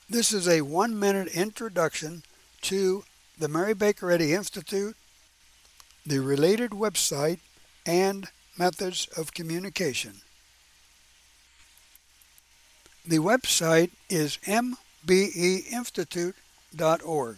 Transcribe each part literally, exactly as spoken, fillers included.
This is a one-minute introduction to the Mary Baker Eddy Institute, the related website, and methods of communication. The website is m b e institute dot org.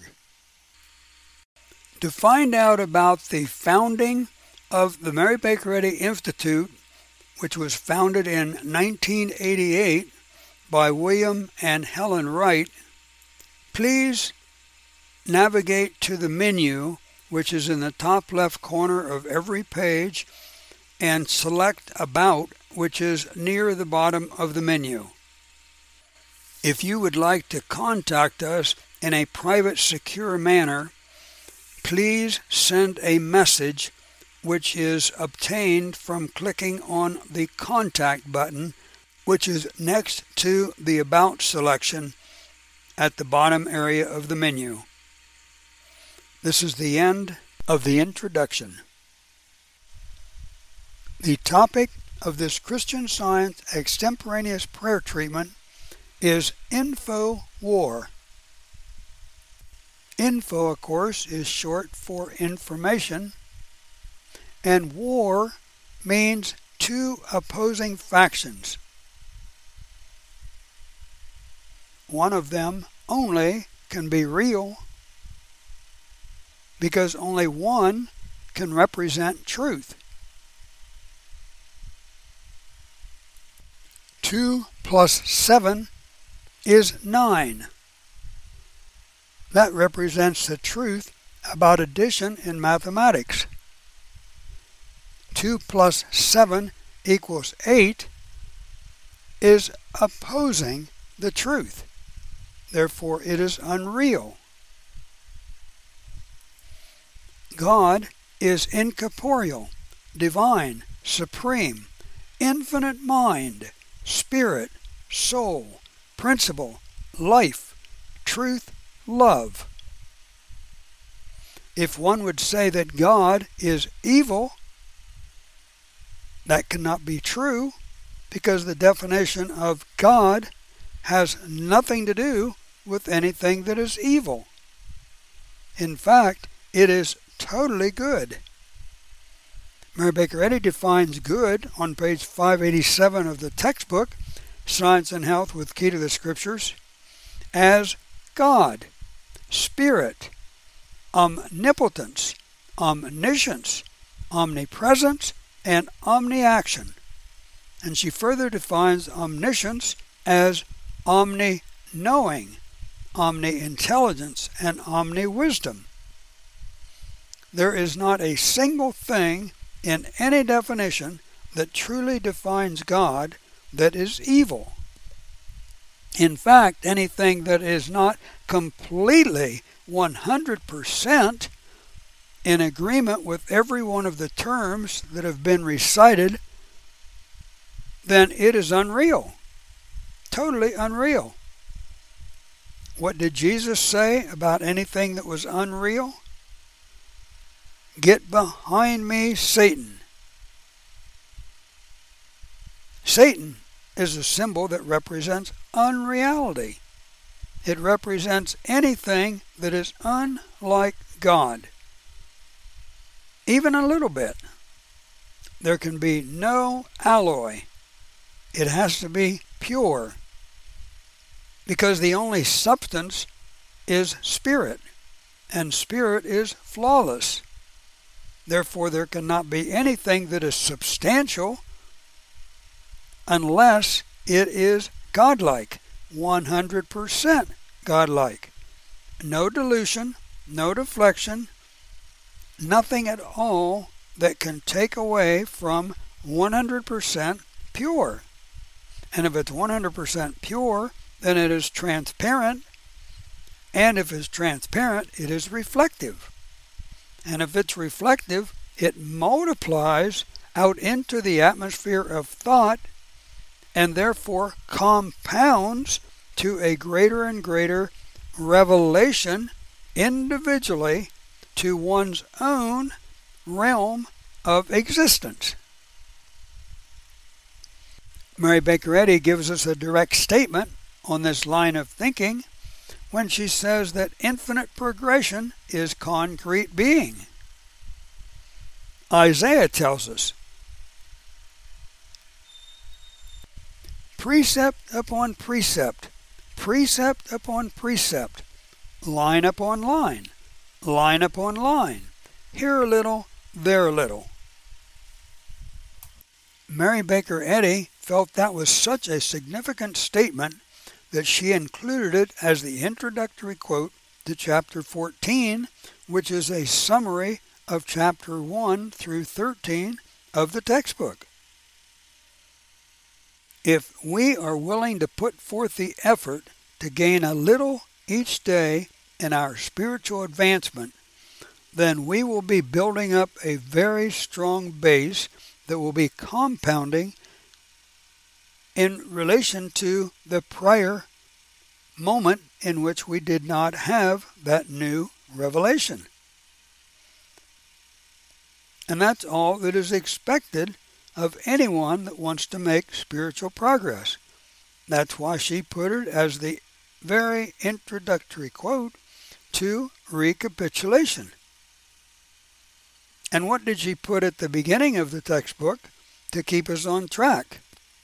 To find out about the founding of the Mary Baker Eddy Institute, which was founded in nineteen eighty-eight by William and Helen Wright, please navigate to the menu, which is in the top left corner of every page, and select About, which is near the bottom of the menu. If you would like to contact us in a private, secure manner, please send a message which is obtained from clicking on the Contact button, which is next to the About selection at the bottom area of the menu. This is the end of the introduction. The topic of this Christian Science extemporaneous prayer treatment is InfoWar. Info, of course, is short for information, and war means two opposing factions. One of them only can be real, because only one can represent truth. Two plus seven is nine. That represents the truth about addition in mathematics. two plus seven equals eight is opposing the truth. Therefore, it is unreal. God is incorporeal, divine, supreme, infinite mind, spirit, soul, principle, life, truth, love. If one would say that God is evil, that cannot be true, because the definition of God has nothing to do with anything that is evil. In fact, it is totally good. Mary Baker Eddy defines good on page five eighty-seven of the textbook, Science and Health with Key to the Scriptures, as God, Spirit, omnipotence, omniscience, omnipresence, and omniaction. And she further defines omniscience as omni-knowing, omni-intelligence, and omni-wisdom. There is not a single thing in any definition that truly defines God that is evil. In fact, anything that is not completely one hundred percent in agreement with every one of the terms that have been recited, then it is unreal. Totally unreal. What did Jesus say about anything that was unreal? Get behind me, Satan. Satan is a symbol that represents unreality. It represents anything that is unlike God. Even a little bit. There can be no alloy. It has to be pure. Because the only substance is spirit, and spirit is flawless. Therefore, there cannot be anything that is substantial unless it is godlike, one hundred percent godlike. No dilution, no deflection, nothing at all that can take away from one hundred percent pure. And if it's one hundred percent pure, then it is transparent, and if it's transparent, it is reflective. And if it's reflective, it multiplies out into the atmosphere of thought, and therefore compounds to a greater and greater revelation individually to one's own realm of existence. Mary Baker Eddy gives us a direct statement on this line of thinking when she says that infinite progression is concrete being. Isaiah tells us, precept upon precept, precept upon precept, line upon line, line upon line, here a little, there a little. Mary Baker Eddy felt that was such a significant statement that she included it as the introductory quote to chapter fourteen, which is a summary of chapter one through thirteen of the textbook. If we are willing to put forth the effort to gain a little each day in our spiritual advancement, then we will be building up a very strong base that will be compounding in relation to the prior moment in which we did not have that new revelation. And that's all that is expected of anyone that wants to make spiritual progress. That's why she put it as the very introductory quote to recapitulation. And what did she put at the beginning of the textbook to keep us on track?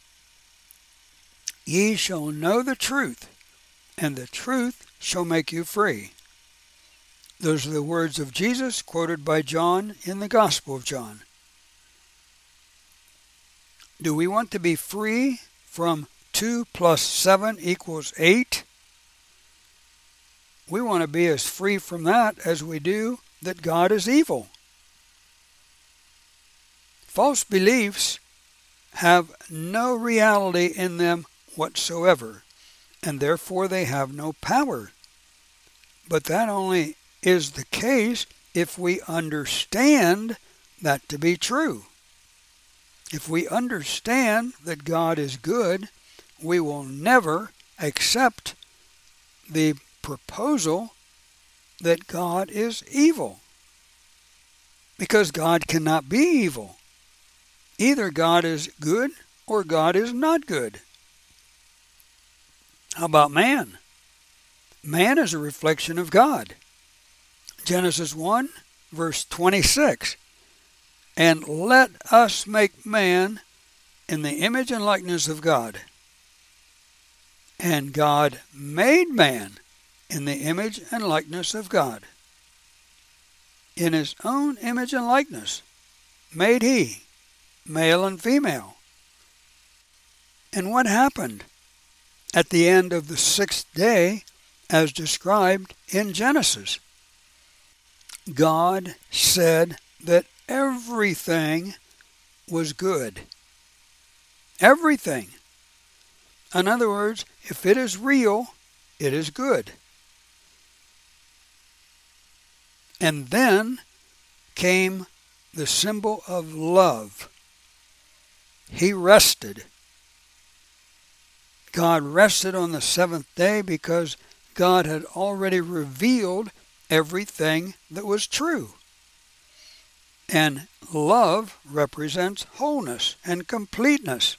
Ye shall know the truth, and the truth shall make you free. Those are the words of Jesus quoted by John in the Gospel of John. Do we want to be free from two plus seven equals eight? We want to be as free from that as we do that God is evil. False beliefs have no reality in them whatsoever, and therefore they have no power. But that only is the case if we understand that to be true. If we understand that God is good, we will never accept the proposal that God is evil. Because God cannot be evil. Either God is good or God is not good. How about man? Man is a reflection of God. Genesis one, verse twenty-six. And let us make man in the image and likeness of God. And God made man in the image and likeness of God. In his own image and likeness made he, male and female. And what happened at the end of the sixth day as described in Genesis? God said that everything was good. Everything. In other words, if it is real, it is good. And then came the symbol of love. He rested. God rested on the seventh day because God had already revealed everything that was true. And love represents wholeness and completeness.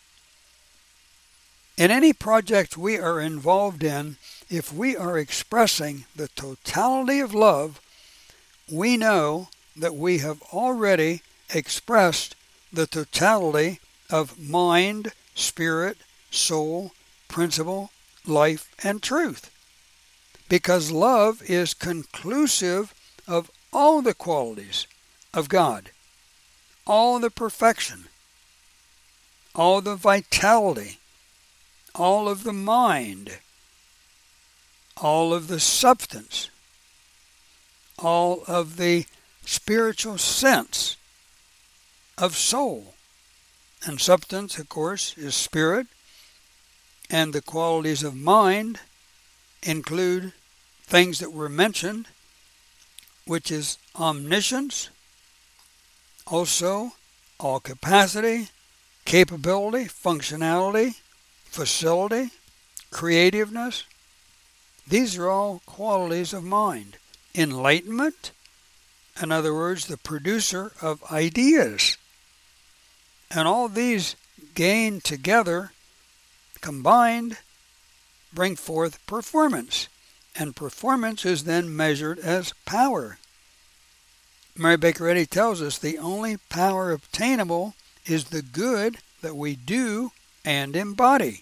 In any project we are involved in, if we are expressing the totality of love, we know that we have already expressed the totality of mind, spirit, soul, principle, life, and truth. Because love is conclusive of all the qualities of God, all the perfection, all the vitality, all of the mind, all of the substance, all of the spiritual sense of soul. And substance, of course, is spirit, and the qualities of mind include things that were mentioned, which is omniscience, also all capacity, capability, functionality, facility, creativeness. These are all qualities of mind. Enlightenment, in other words, the producer of ideas. And all these gained together, combined, bring forth performance. and performance is then measured as power. Mary Baker Eddy tells us the only power obtainable is the good that we do and embody.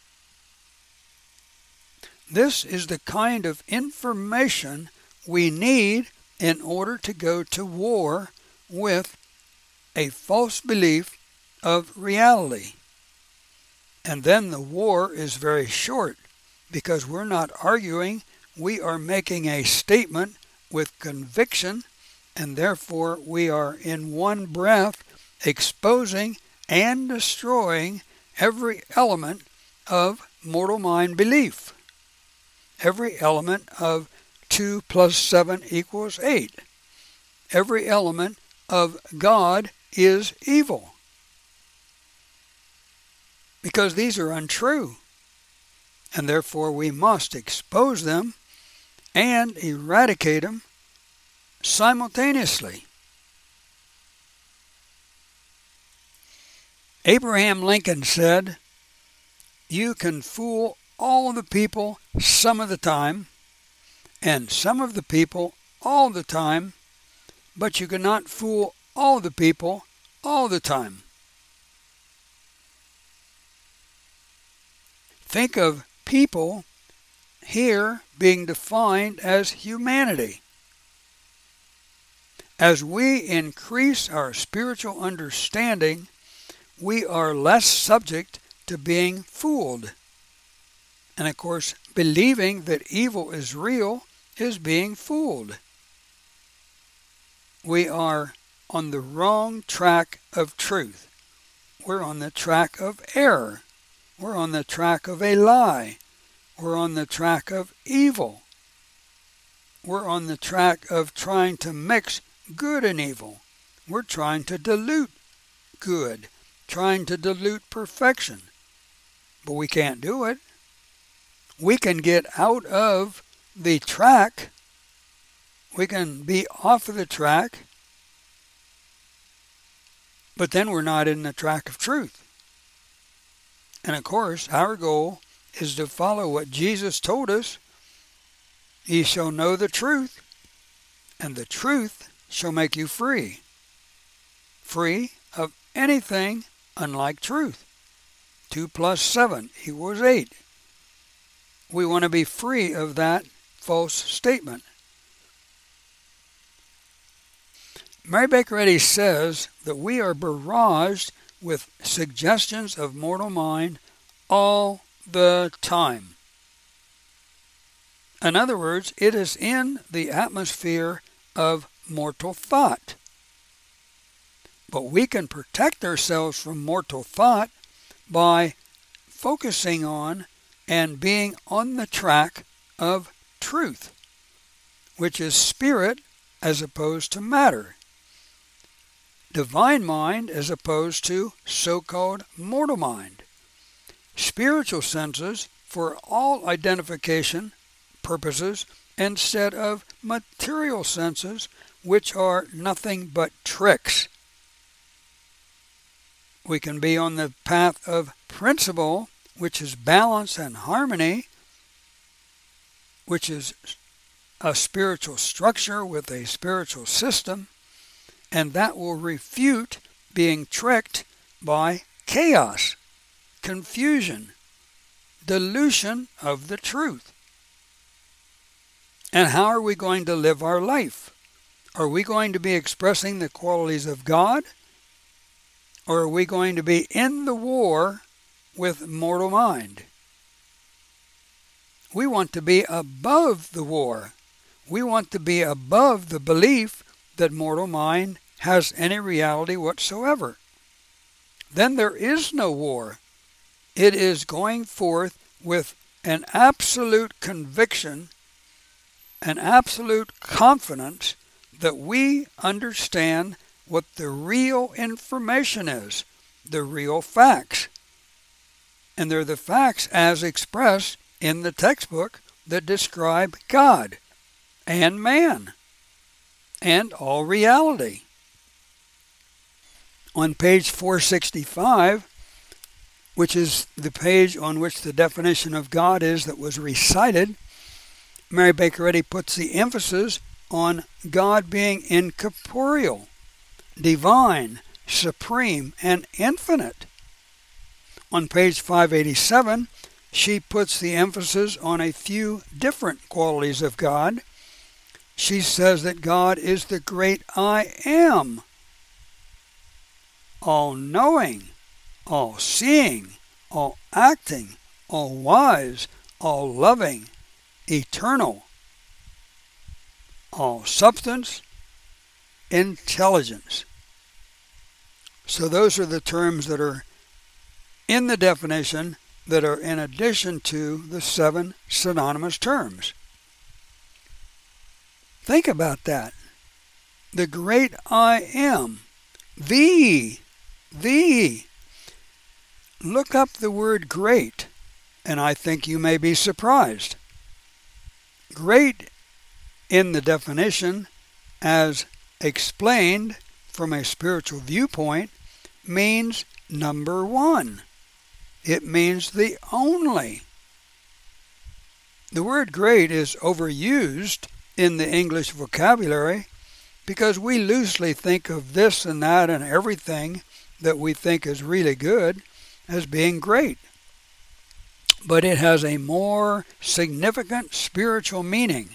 This is the kind of information we need in order to go to war with a false belief of reality. And then the war is very short, because we're not arguing, we are making a statement with conviction, and therefore we are in one breath exposing and destroying every element of mortal mind belief. Every element of two plus seven equals eight. Every element of God is evil. Because these are untrue. And therefore we must expose them and eradicate them simultaneously. Abraham Lincoln said, "You can fool all of the people some of the time, and some of the people all the time, but you cannot fool all the people all the time." Think of people here being defined as humanity. As we increase our spiritual understanding, we are less subject to being fooled. And of course, believing that evil is real is being fooled. We are on the wrong track of truth. We're on the track of error. We're on the track of a lie. We're on the track of evil. We're on the track of trying to mix good and evil. We're trying to dilute good, trying to dilute perfection. But we can't do it. We can get out of the track. We can be off of the track. But then we're not in the track of truth. And of course, our goal is to follow what Jesus told us. Ye shall know the truth, and the truth shall make you free. Free of anything unlike truth. Two plus seven equals eight. We want to be free of that false statement. Mary Baker Eddy says that we are barraged with suggestions of mortal mind all the time. In other words, it is in the atmosphere of mortal thought. But we can protect ourselves from mortal thought by focusing on and being on the track of truth, which is spirit as opposed to matter. Divine mind as opposed to so-called mortal mind. Spiritual senses for all identification purposes instead of material senses, which are nothing but tricks. We can be on the path of principle, which is balance and harmony, which is a spiritual structure with a spiritual system, and that will refute being tricked by chaos, confusion, dilution of the truth. And how are we going to live our life? Are we going to be expressing the qualities of God? Or are we going to be in the war with mortal mind? We want to be above the war. We want to be above the belief that mortal mind has any reality whatsoever. Then there is no war. It is going forth with an absolute conviction, an absolute confidence that we understand what the real information is, the real facts. And they're the facts as expressed in the textbook that describe God and man and all reality. On page four sixty-five, which is the page on which the definition of God is that was recited, Mary Baker Eddy puts the emphasis on God being incorporeal, divine, supreme, and infinite. On page five eighty-seven, she puts the emphasis on a few different qualities of God. She says that God is the great I Am, all-knowing, all-seeing, all-acting, all-wise, all-loving, eternal, all-substance, intelligence. So those are the terms that are in the definition that are in addition to the seven synonymous terms. Think about that. The great I Am. The. The. Look up the word great, and I think you may be surprised. Great in the definition, as explained from a spiritual viewpoint, means number one. It means the only. The word great is overused in the English vocabulary because we loosely think of this and that and everything that we think is really good as being great. But it has a more significant spiritual meaning.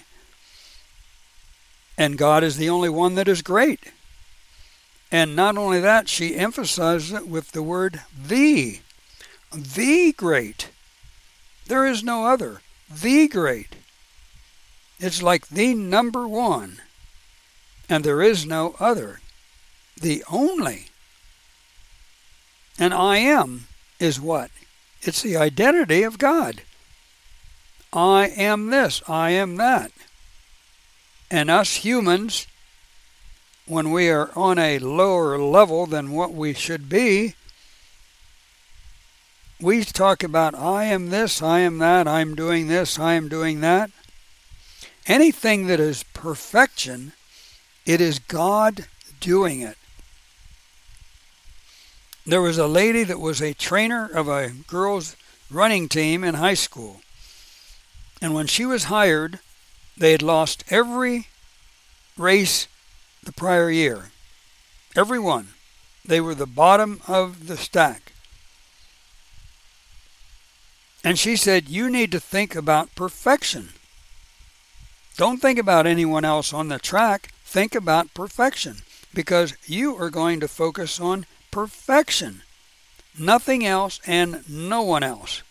And God is the only one that is great. And not only that, she emphasizes it with the word the. The great. There is no other. The great. It's like the number one. And there is no other. The only. And I am is what? It's the identity of God. I am this. I am that. And us humans, when we are on a lower level than what we should be, we talk about I am this, I am that, I'm doing this, I am doing that. Anything that is perfection, it is God doing it. There was a lady that was a trainer of a girls' running team in high school. And when she was hired, they had lost every race the prior year. Every one. They were the bottom of the stack. And she said, you need to think about perfection. Don't think about anyone else on the track. Think about perfection. Because you are going to focus on perfection. Nothing else and no one else.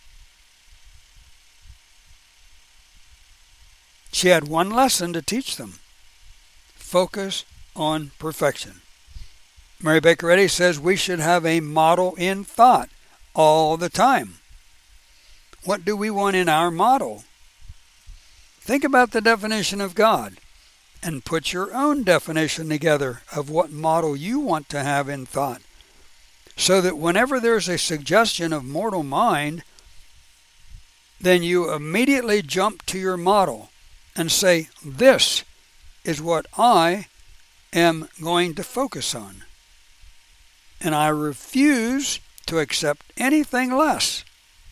She had one lesson to teach them. Focus on perfection. Mary Baker Eddy says we should have a model in thought all the time. What do we want in our model? Think about the definition of God and put your own definition together of what model you want to have in thought, so that whenever there's a suggestion of mortal mind, then you immediately jump to your model and say, this is what I am going to focus on. And I refuse to accept anything less.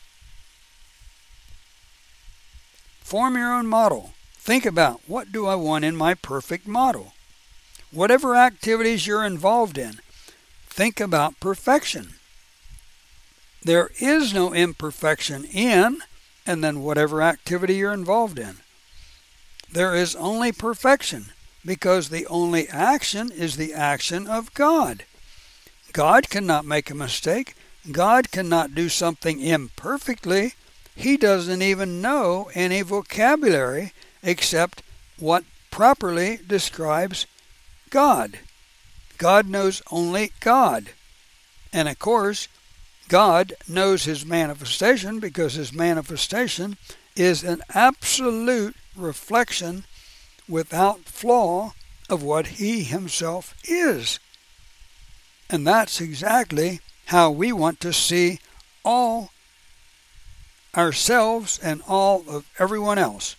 Form your own model. Think about, what do I want in my perfect model? Whatever activities you're involved in, think about perfection. There is no imperfection in, and then whatever activity you're involved in. There is only perfection, because the only action is the action of God. God cannot make a mistake. God cannot do something imperfectly. He doesn't even know any vocabulary except what properly describes God. God knows only God. And of course, God knows His manifestation because His manifestation is an absolute reflection without flaw of what He Himself is. And that's exactly how we want to see all ourselves and all of everyone else.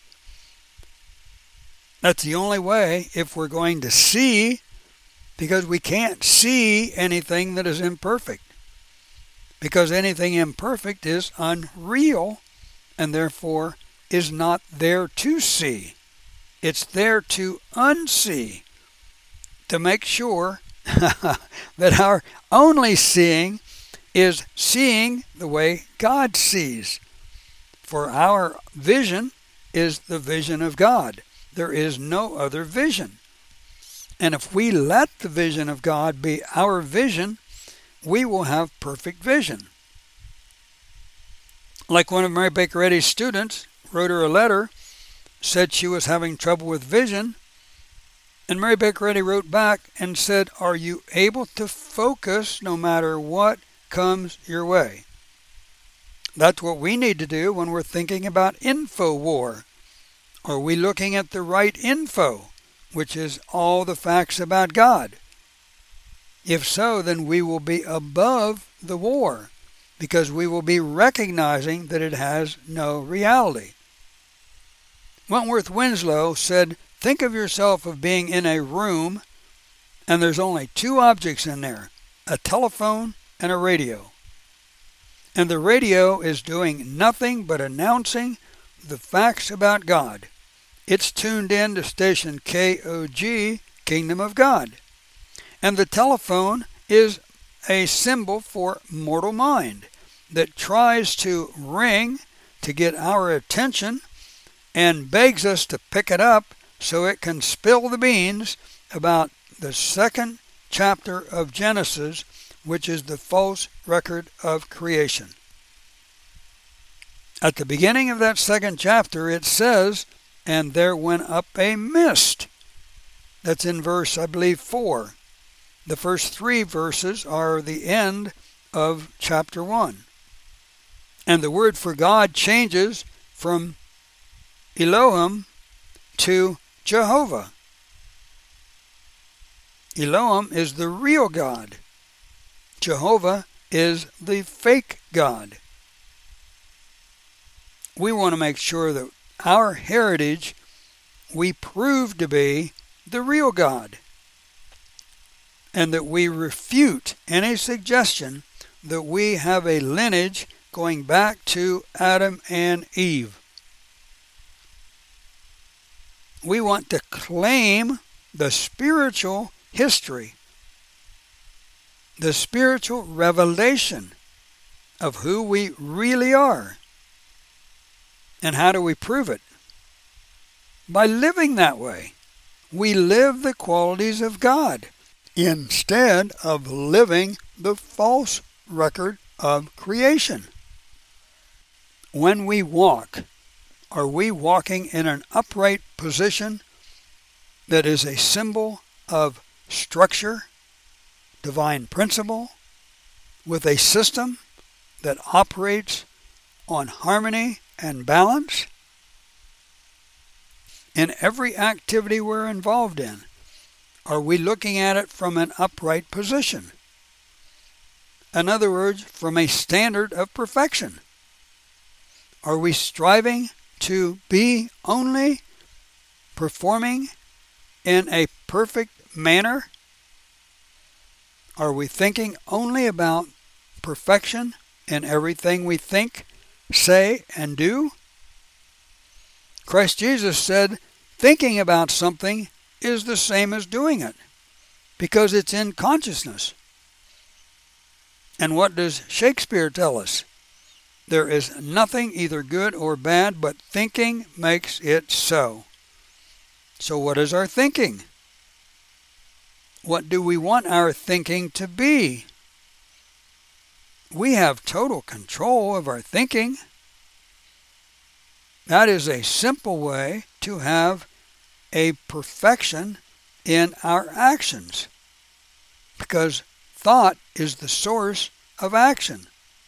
That's the only way if we're going to see, because we can't see anything that is imperfect. Because anything imperfect is unreal and therefore is not there to see. It's there to unsee, to make sure that our only seeing is seeing the way God sees. For our vision is the vision of God. There is no other vision. And if we let the vision of God be our vision, we will have perfect vision. Like one of Mary Baker Eddy's students wrote her a letter, said she was having trouble with vision, and Mary Baker Eddy wrote back and said, are you able to focus no matter what comes your way? That's what we need to do when we're thinking about info war. Are we looking at the right info, which is all the facts about God? If so, then we will be above the war, because we will be recognizing that it has no reality. Wentworth Winslow said, think of yourself of being in a room and there's only two objects in there, a telephone and a radio. And the radio is doing nothing but announcing the facts about God. It's tuned in to station K O G, Kingdom of God. And the telephone is a symbol for mortal mind that tries to ring to get our attention and begs us to pick it up so it can spill the beans about the second chapter of Genesis, which is the false record of creation. At the beginning of that second chapter, it says, and there went up a mist. That's in verse, I believe, four. The first three verses are the end of chapter one. And the word for God changes from Elohim to Jehovah. Elohim is the real God. Jehovah is the fake God. We want to make sure that our heritage we prove to be the real God, and that we refute any suggestion that we have a lineage going back to Adam and Eve. We want to claim the spiritual history, the spiritual revelation of who we really are. And how do we prove it? By living that way. We live the qualities of God instead of living the false record of creation. When we walk, are we walking in an upright position that is a symbol of structure, divine principle, with a system that operates on harmony and balance? In every activity we're involved in, are we looking at it from an upright position? In other words, from a standard of perfection. Are we striving to be only performing in a perfect manner? Are we thinking only about perfection in everything we think, say, and do? Christ Jesus said, thinking about something is the same as doing it, because it's in consciousness. And what does Shakespeare tell us? There is nothing either good or bad, but thinking makes it so. So what is our thinking? What do we want our thinking to be? We have total control of our thinking. That is a simple way to have a perfection in our actions, because thought is the source of action.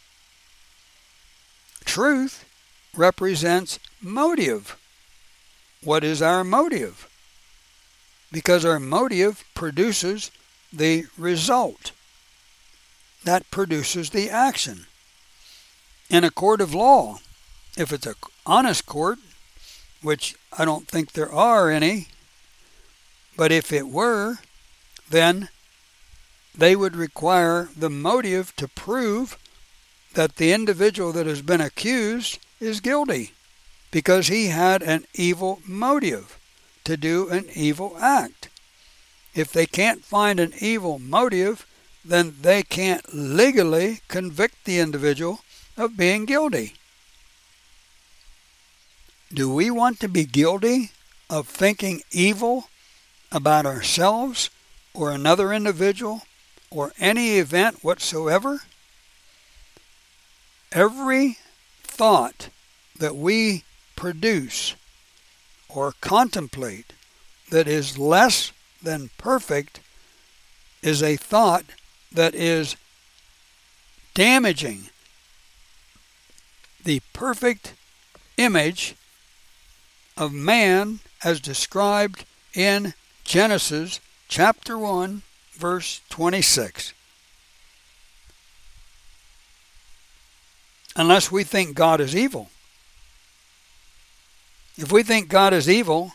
Truth represents motive. What is our motive? Because our motive produces the result. That produces the action. In a court of law, if it's an honest court, which I don't think there are any, but if it were, then they would require the motive to prove that the individual that has been accused is guilty. because he had an evil motive to do an evil act. If they can't find an evil motive, then they can't legally convict the individual of being guilty. Do we want to be guilty of thinking evil about ourselves or another individual or any event whatsoever? Every thought that we produce or contemplate that is less than perfect is a thought that is damaging the perfect image of man as described in Genesis chapter one, verse twenty-six. Unless we think God is evil. If we think God is evil,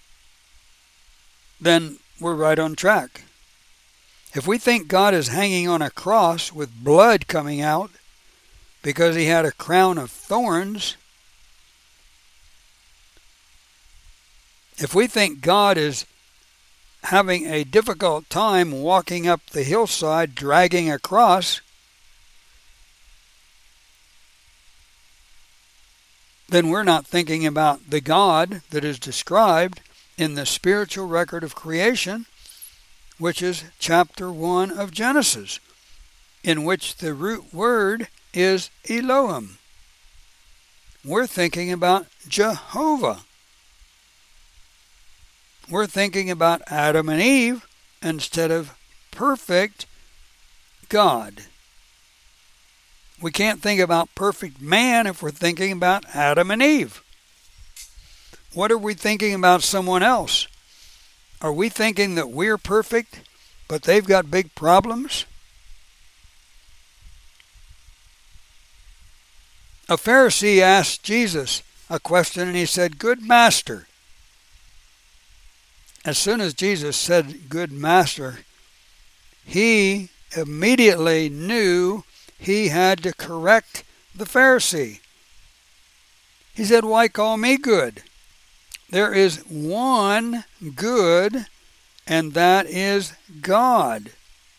then we're right on track. If we think God is hanging on a cross with blood coming out because he had a crown of thorns, if we think God is having a difficult time walking up the hillside dragging a cross, then we're not thinking about the God that is described in the spiritual record of creation, which is chapter one of Genesis, in which the root word is Elohim. We're thinking about Jehovah. We're thinking about Adam and Eve instead of perfect God. We can't think about perfect man if we're thinking about Adam and Eve. What are we thinking about someone else? Are we thinking that we're perfect, but they've got big problems? A Pharisee asked Jesus a question and he said, "Good master." As soon as Jesus said, "Good master," he immediately knew he had to correct the Pharisee. He said, "Why call me good? There is one good, and that is God."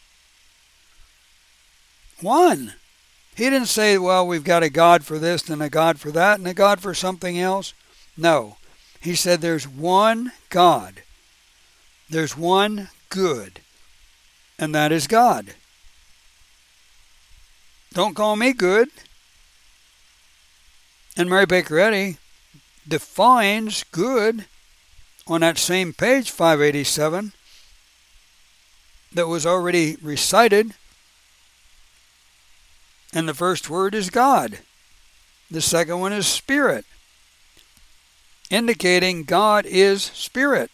One. He didn't say, well, we've got a God for this and a God for that and a God for something else. No. He said there's one God. There's one good, and that is God. Don't call me good. And Mary Baker Eddy defines good on that same page, five eighty-seven, that was already recited. And the first word is God. The second one is Spirit, indicating God is Spirit.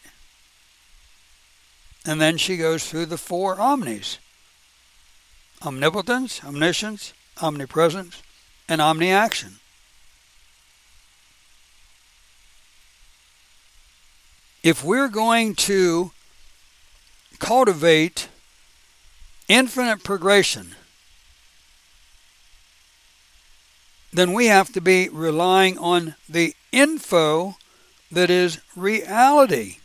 And then she goes through the four omnis: omnipotence, omniscience, omnipresence, and omniaction. If we're going to cultivate infinite progression, then we have to be relying on the info that is reality.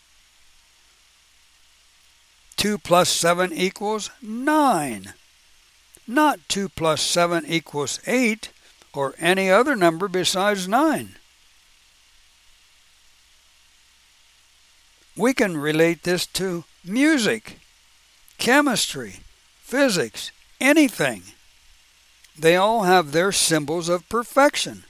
two plus seven equals nine. Not two plus seven equals eight or any other number besides nine. We can relate this to music, chemistry, physics, anything. They all have their symbols of perfection.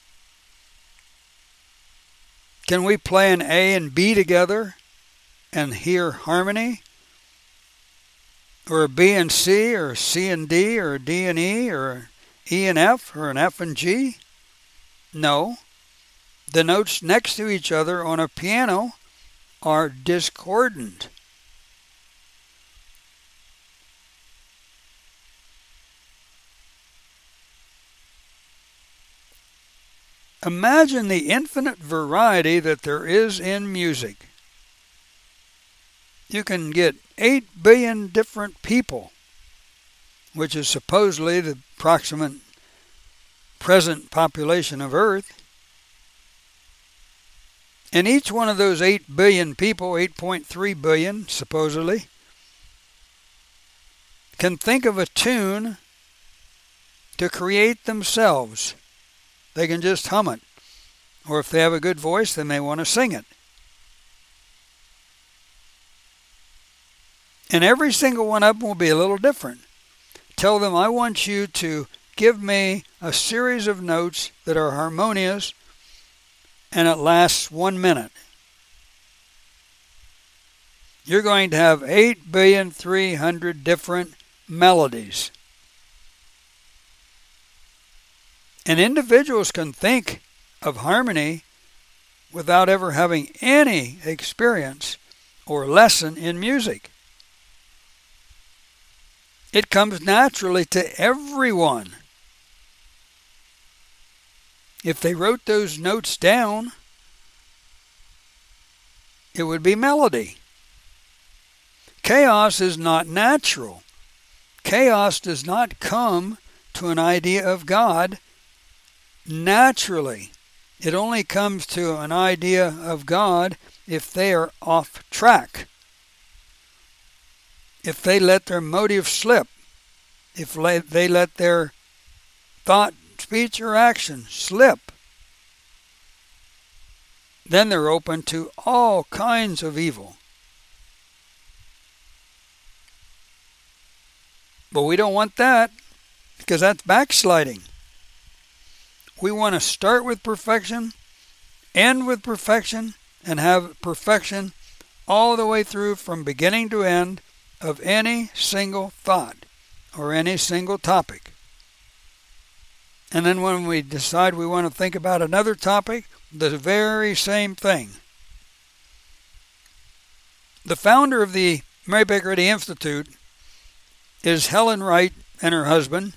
Can we play an A and B together and hear harmony? Or a B and C, or a C and D, or a D and E, or an E and F, or an F and G? No. The notes next to each other on a piano are discordant. Imagine the infinite variety that there is in music. You can get eight billion different people, which is supposedly the approximate present population of Earth. And each one of those eight billion people, eight point three billion supposedly, can think of a tune to create themselves. They can just hum it. Or if they have a good voice, they may want to sing it. And every single one of them will be a little different. Tell them, I want you to give me a series of notes that are harmonious and it lasts one minute. You're going to have eight billion three hundred different melodies. And individuals can think of harmony without ever having any experience or lesson in music. It comes naturally to everyone. If they wrote those notes down, it would be melody. Chaos is not natural. Chaos does not come to an idea of God naturally. It only comes to an idea of God if they are off track. If they let their motive slip. If they let their thought, speech, or action slip. Then they're open to all kinds of evil. But we don't want that, because that's backsliding. We want to start with perfection, end with perfection, and have perfection all the way through from beginning to end of any single thought or any single topic. And then when we decide we want to think about another topic, the very same thing. The founder of the Mary Baker Eddy Institute is Helen Wright and her husband.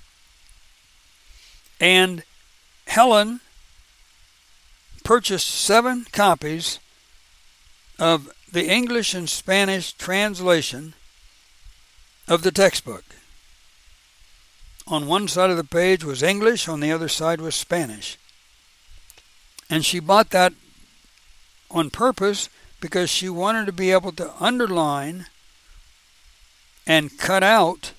And Helen purchased seven copies of the English and Spanish translation of the textbook. On one side of the page was English, on the other side was Spanish. And she bought that on purpose because she wanted to be able to underline and cut out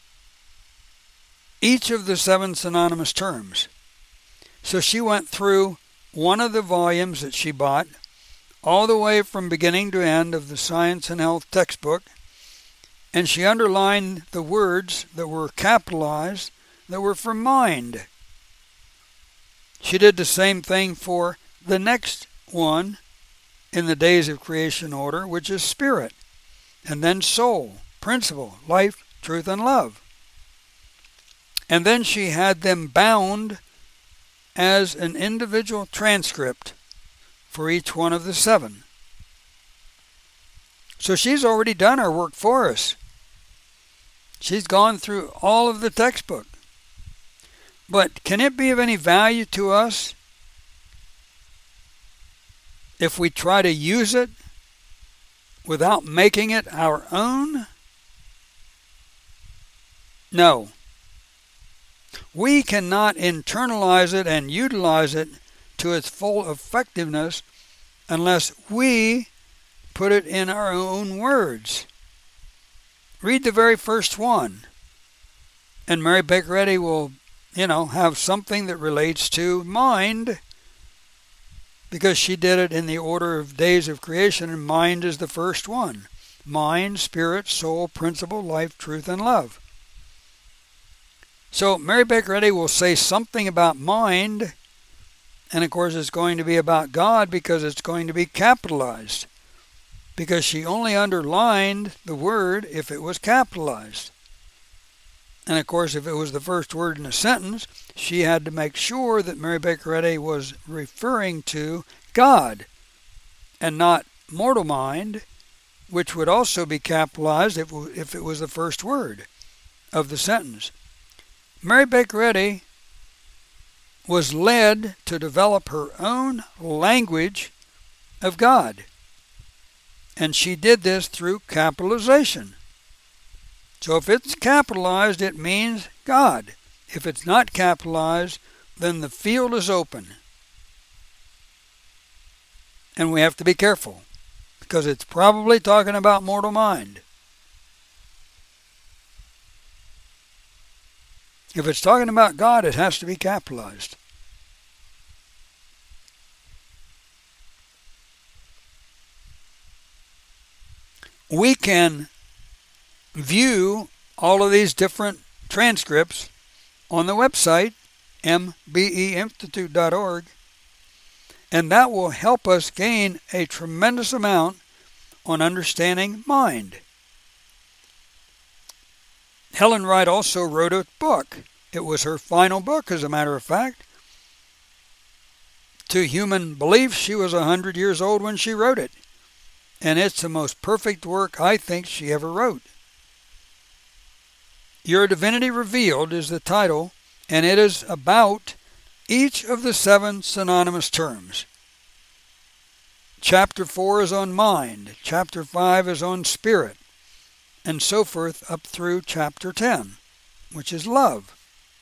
each of the seven synonymous terms. So she went through one of the volumes that she bought, all the way from beginning to end of the Science and Health textbook, and she underlined the words that were capitalized that were for mind. She did the same thing for the next one in the days of creation order, which is spirit, and then soul, principle, life, truth, and love. And then she had them bound as an individual transcript for each one of the seven. So she's already done our work for us. She's gone through all of the textbook. But can it be of any value to us if we try to use it without making it our own? No. We cannot internalize it and utilize it to its full effectiveness unless we put it in our own words. Read the very first one, and Mary Baker Eddy will, you know, have something that relates to mind, because she did it in the order of days of creation, and mind is the first one. Mind, spirit, soul, principle, life, truth, and love. So Mary Baker Eddy will say something about mind, and of course it's going to be about God because it's going to be capitalized, because she only underlined the word if it was capitalized. And of course, if it was the first word in a sentence, she had to make sure that Mary Baker Eddy was referring to God and not mortal mind, which would also be capitalized if, if it was the first word of the sentence. Mary Baker Eddy was led to develop her own language of God. And she did this through capitalization. So if it's capitalized, it means God. If it's not capitalized, then the field is open. And we have to be careful, because it's probably talking about mortal mind. If it's talking about God, it has to be capitalized. We can view all of these different transcripts on the website, m b e institute dot org, and that will help us gain a tremendous amount on understanding mind. Helen Wright also wrote a book. It was her final book, as a matter of fact. To human belief, she was one hundred years old when she wrote it. And it's the most perfect work I think she ever wrote. Your Divinity Revealed is the title, and it is about each of the seven synonymous terms. Chapter four is on mind. Chapter five is on spirit. And so forth up through chapter ten, which is love.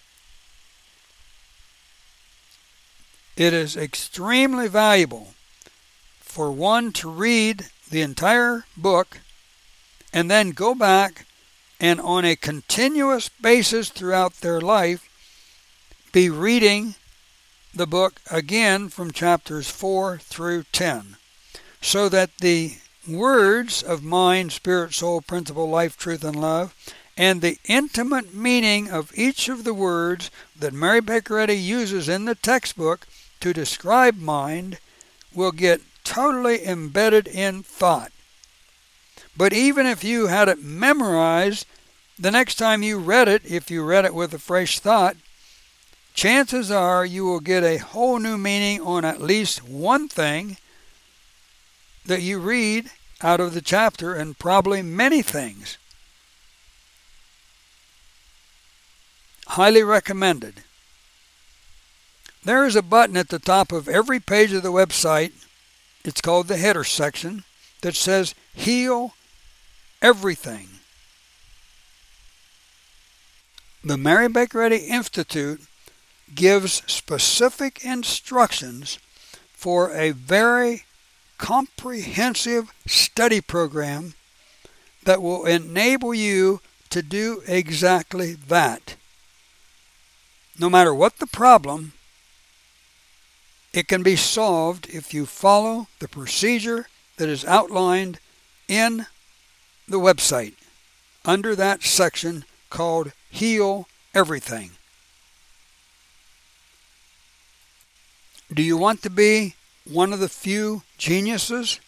It is extremely valuable for one to read the entire book and then go back and on a continuous basis throughout their life be reading the book again from chapters four through ten, so that the words of mind, spirit, soul, principle, life, truth, and love, and the intimate meaning of each of the words that Mary Baker Eddy uses in the textbook to describe mind will get totally embedded in thought. But even if you had it memorized, the next time you read it, if you read it with a fresh thought, chances are you will get a whole new meaning on at least one thing that you read out of the chapter, and probably many things. Highly recommended. There is a button at the top of every page of the website. It's called the header section, that says Heal Everything. The Mary Baker Eddy Institute gives specific instructions for a very comprehensive study program that will enable you to do exactly that. No matter what the problem, it can be solved if you follow the procedure that is outlined in the website under that section called Heal Everything. Do you want to be one of the few geniuses?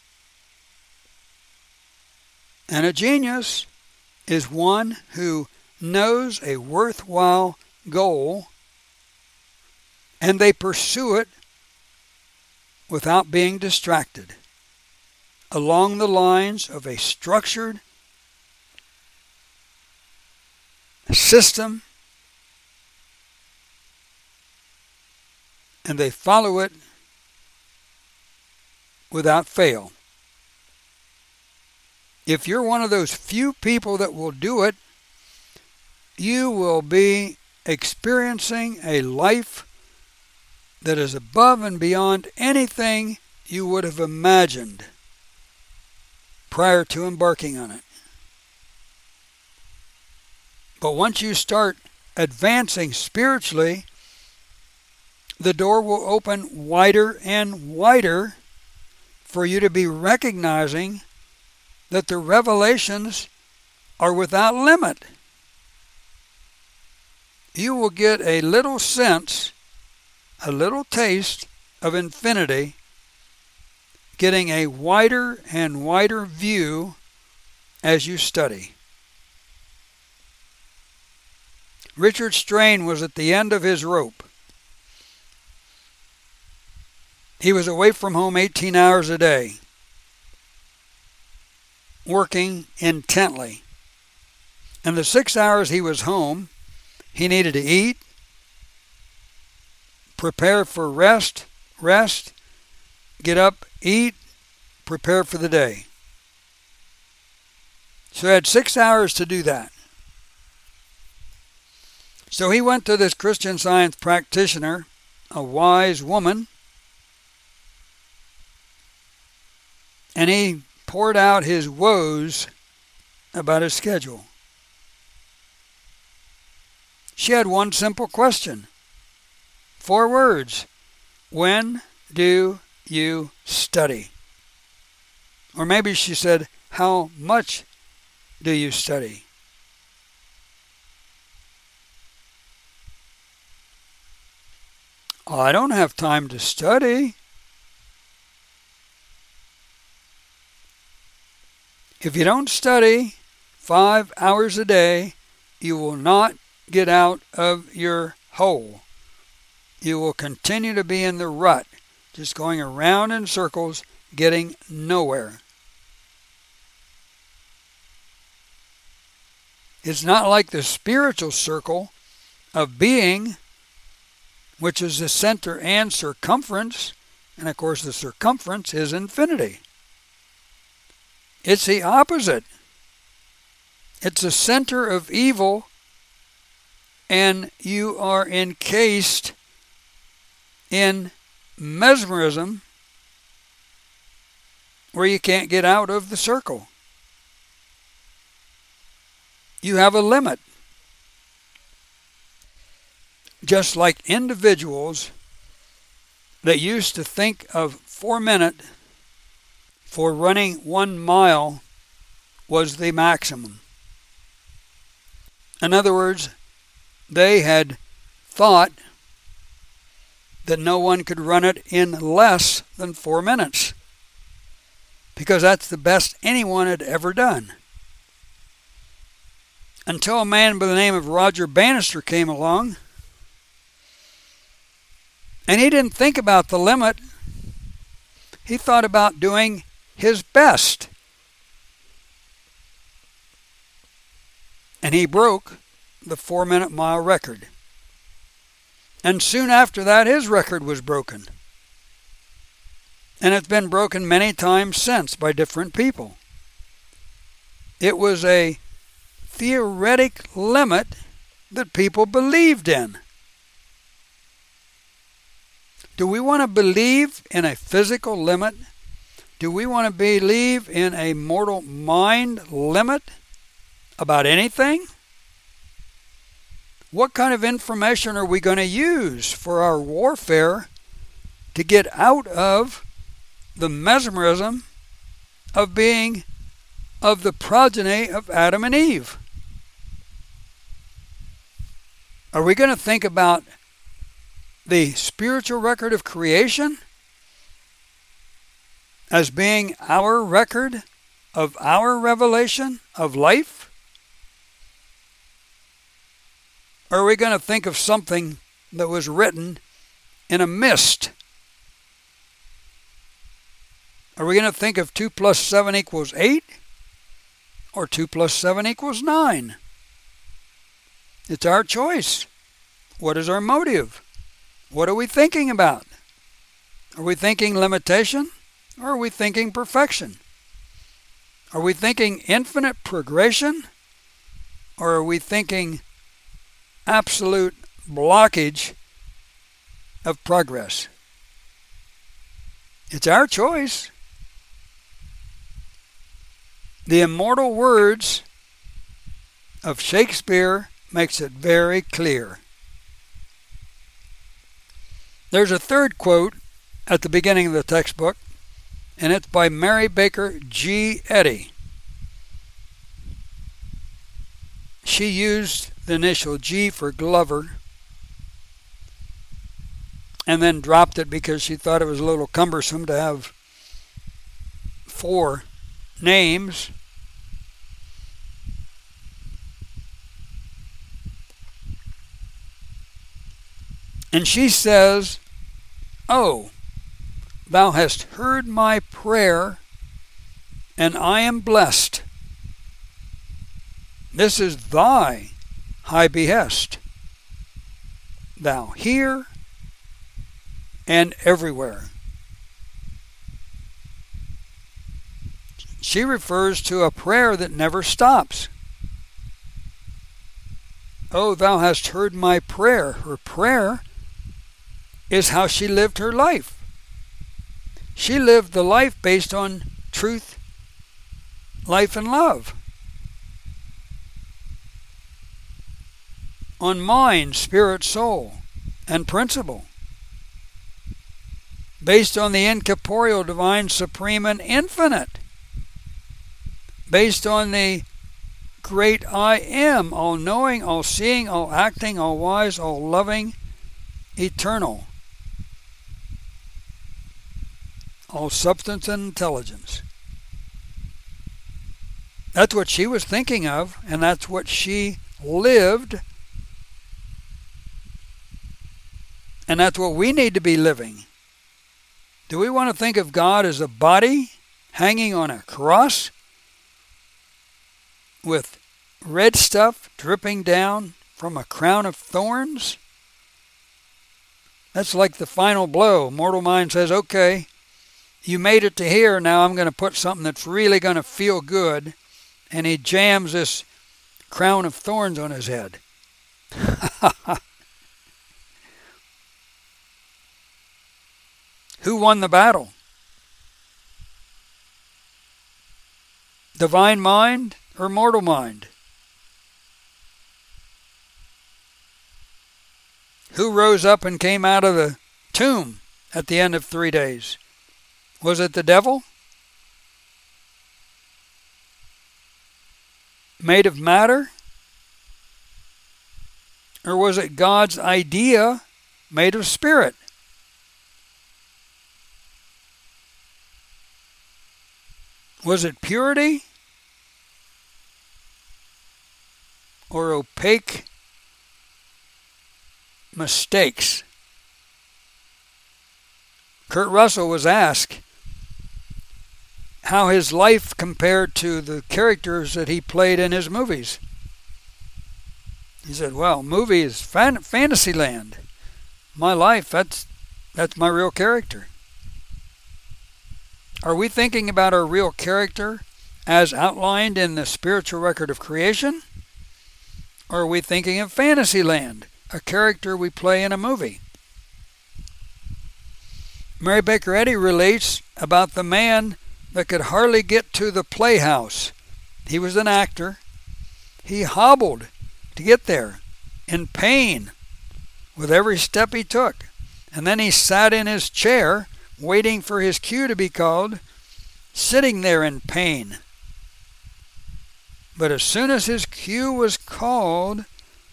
And a genius is one who knows a worthwhile goal and they pursue it without being distracted, along the lines of a structured system, and they follow it without fail. If you're one of those few people that will do it, you will be experiencing a life that is above and beyond anything you would have imagined prior to embarking on it. But once you start advancing spiritually, the door will open wider and wider for you to be recognizing that the revelations are without limit. You will get a little sense, a little taste of infinity, getting a wider and wider view as you study. Richard Strain was at the end of his rope. He was away from home eighteen hours a day, working intently. And the six hours he was home, he needed to eat, prepare for rest, rest, get up, eat, prepare for the day. So he had six hours to do that. So he went to this Christian Science practitioner, a wise woman, and he poured out his woes about his schedule. She had one simple question. Four words. When do you study? Or maybe she said, how much do you study? I don't have time to study. If you don't study five hours a day, you will not get out of your hole. You will continue to be in the rut, just going around in circles, getting nowhere. It's not like the spiritual circle of being, which is the center and circumference, and of course the circumference is infinity. It's the opposite. It's the center of evil, and you are encased in mesmerism where you can't get out of the circle. You have a limit. Just like individuals that used to think of four minutes for running one mile was the maximum. In other words, they had thought that no one could run it in less than four minutes because that's the best anyone had ever done. Until a man by the name of Roger Bannister came along, and he didn't think about the limit. He thought about doing his best. And he broke the four-minute mile record. And soon after that, his record was broken. And it's been broken many times since by different people. It was a theoretic limit that people believed in. Do we want to believe in a physical limit? Do we want to believe in a mortal mind limit about anything? What kind of information are we going to use for our warfare to get out of the mesmerism of being of the progeny of Adam and Eve? Are we going to think about the spiritual record of creation as being our record of our revelation of life? Or are we going to think of something that was written in a mist? Are we going to think of two plus seven equals eight? Or two plus seven equals nine? It's our choice. What is our motive? What are we thinking about? Are we thinking limitation? Or are we thinking perfection? Are we thinking infinite progression? Or are we thinking absolute blockage of progress? It's our choice. The immortal words of Shakespeare makes it very clear. There's a third quote at the beginning of the textbook, and it's by Mary Baker G. Eddy. She used the initial G for Glover and then dropped it because she thought it was a little cumbersome to have four names. And she says, "Oh, thou hast heard my prayer, and I am blessed. This is thy high behest. Thou here and everywhere." She refers to a prayer that never stops. Oh, thou hast heard my prayer. Her prayer is how she lived her life. She lived the life based on truth, life, and love. On mind, spirit, soul, and principle. Based on the incorporeal, divine, supreme, and infinite. Based on the great I Am, all-knowing, all-seeing, all-acting, all-wise, all-loving, eternal, all-substance and intelligence. That's what she was thinking of, and that's what she lived, and that's what we need to be living. Do we want to think of God as a body hanging on a cross with red stuff dripping down from a crown of thorns? That's like the final blow. Mortal mind says, okay, you made it to here, now I'm going to put something that's really going to feel good. And he jams this crown of thorns on his head. Who won the battle? Divine mind or mortal mind? Who rose up and came out of the tomb at the end of three days? Was it the devil? Made of matter? Or was it God's idea made of spirit? Was it purity? Or opaque mistakes? Kurt Russell was asked how his life compared to the characters that he played in his movies. He said, well, movie is fan- fantasy land. My life, that's that's my real character. Are we thinking about our real character as outlined in the spiritual record of creation? Or are we thinking of fantasy land, a character we play in a movie? Mary Baker Eddy relates about the man that could hardly get to the playhouse. He was an actor. He hobbled to get there in pain with every step he took. And then he sat in his chair waiting for his cue to be called, sitting there in pain. But as soon as his cue was called,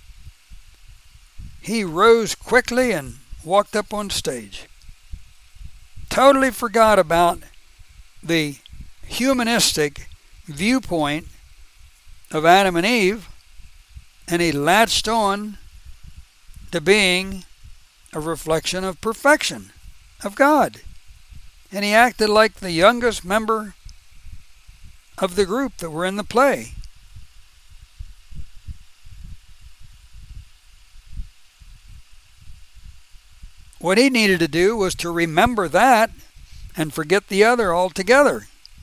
he rose quickly and walked up on stage. Totally forgot about the humanistic viewpoint of Adam and Eve, and he latched on to being a reflection of perfection of God. And he acted like the youngest member of the group that were in the play. What he needed to do was to remember that and forget the other altogether.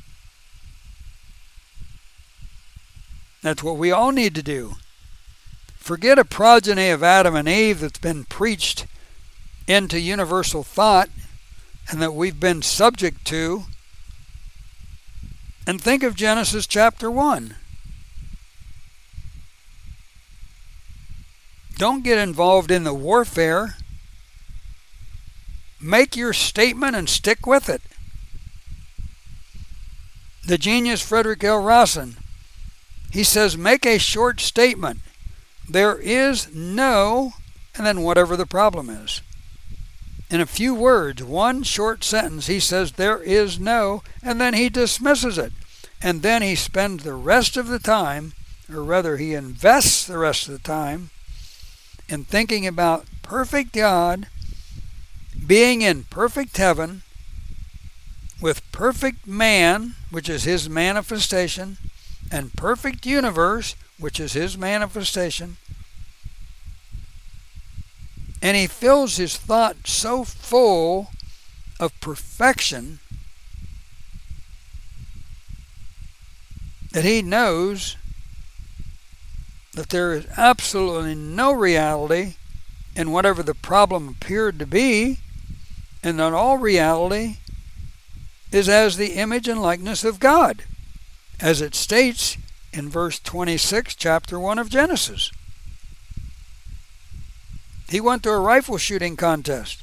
That's what we all need to do. Forget a progeny of Adam and Eve that's been preached into universal thought and that we've been subject to, and think of Genesis chapter one. Don't get involved in the warfare. Make your statement and stick with it. The genius Frederick L. Rawson, he says, make a short statement. There is no, and then whatever the problem is. In a few words, one short sentence, he says, there is no, and then he dismisses it. And then he spends the rest of the time, or rather he invests the rest of the time, in thinking about perfect God being in perfect heaven with perfect man, which is his manifestation, and perfect universe, which is his manifestation. And he fills his thought so full of perfection that he knows that there is absolutely no reality in whatever the problem appeared to be, and that all reality is as the image and likeness of God, as it states in verse twenty-six, chapter one of Genesis. He went to a rifle shooting contest.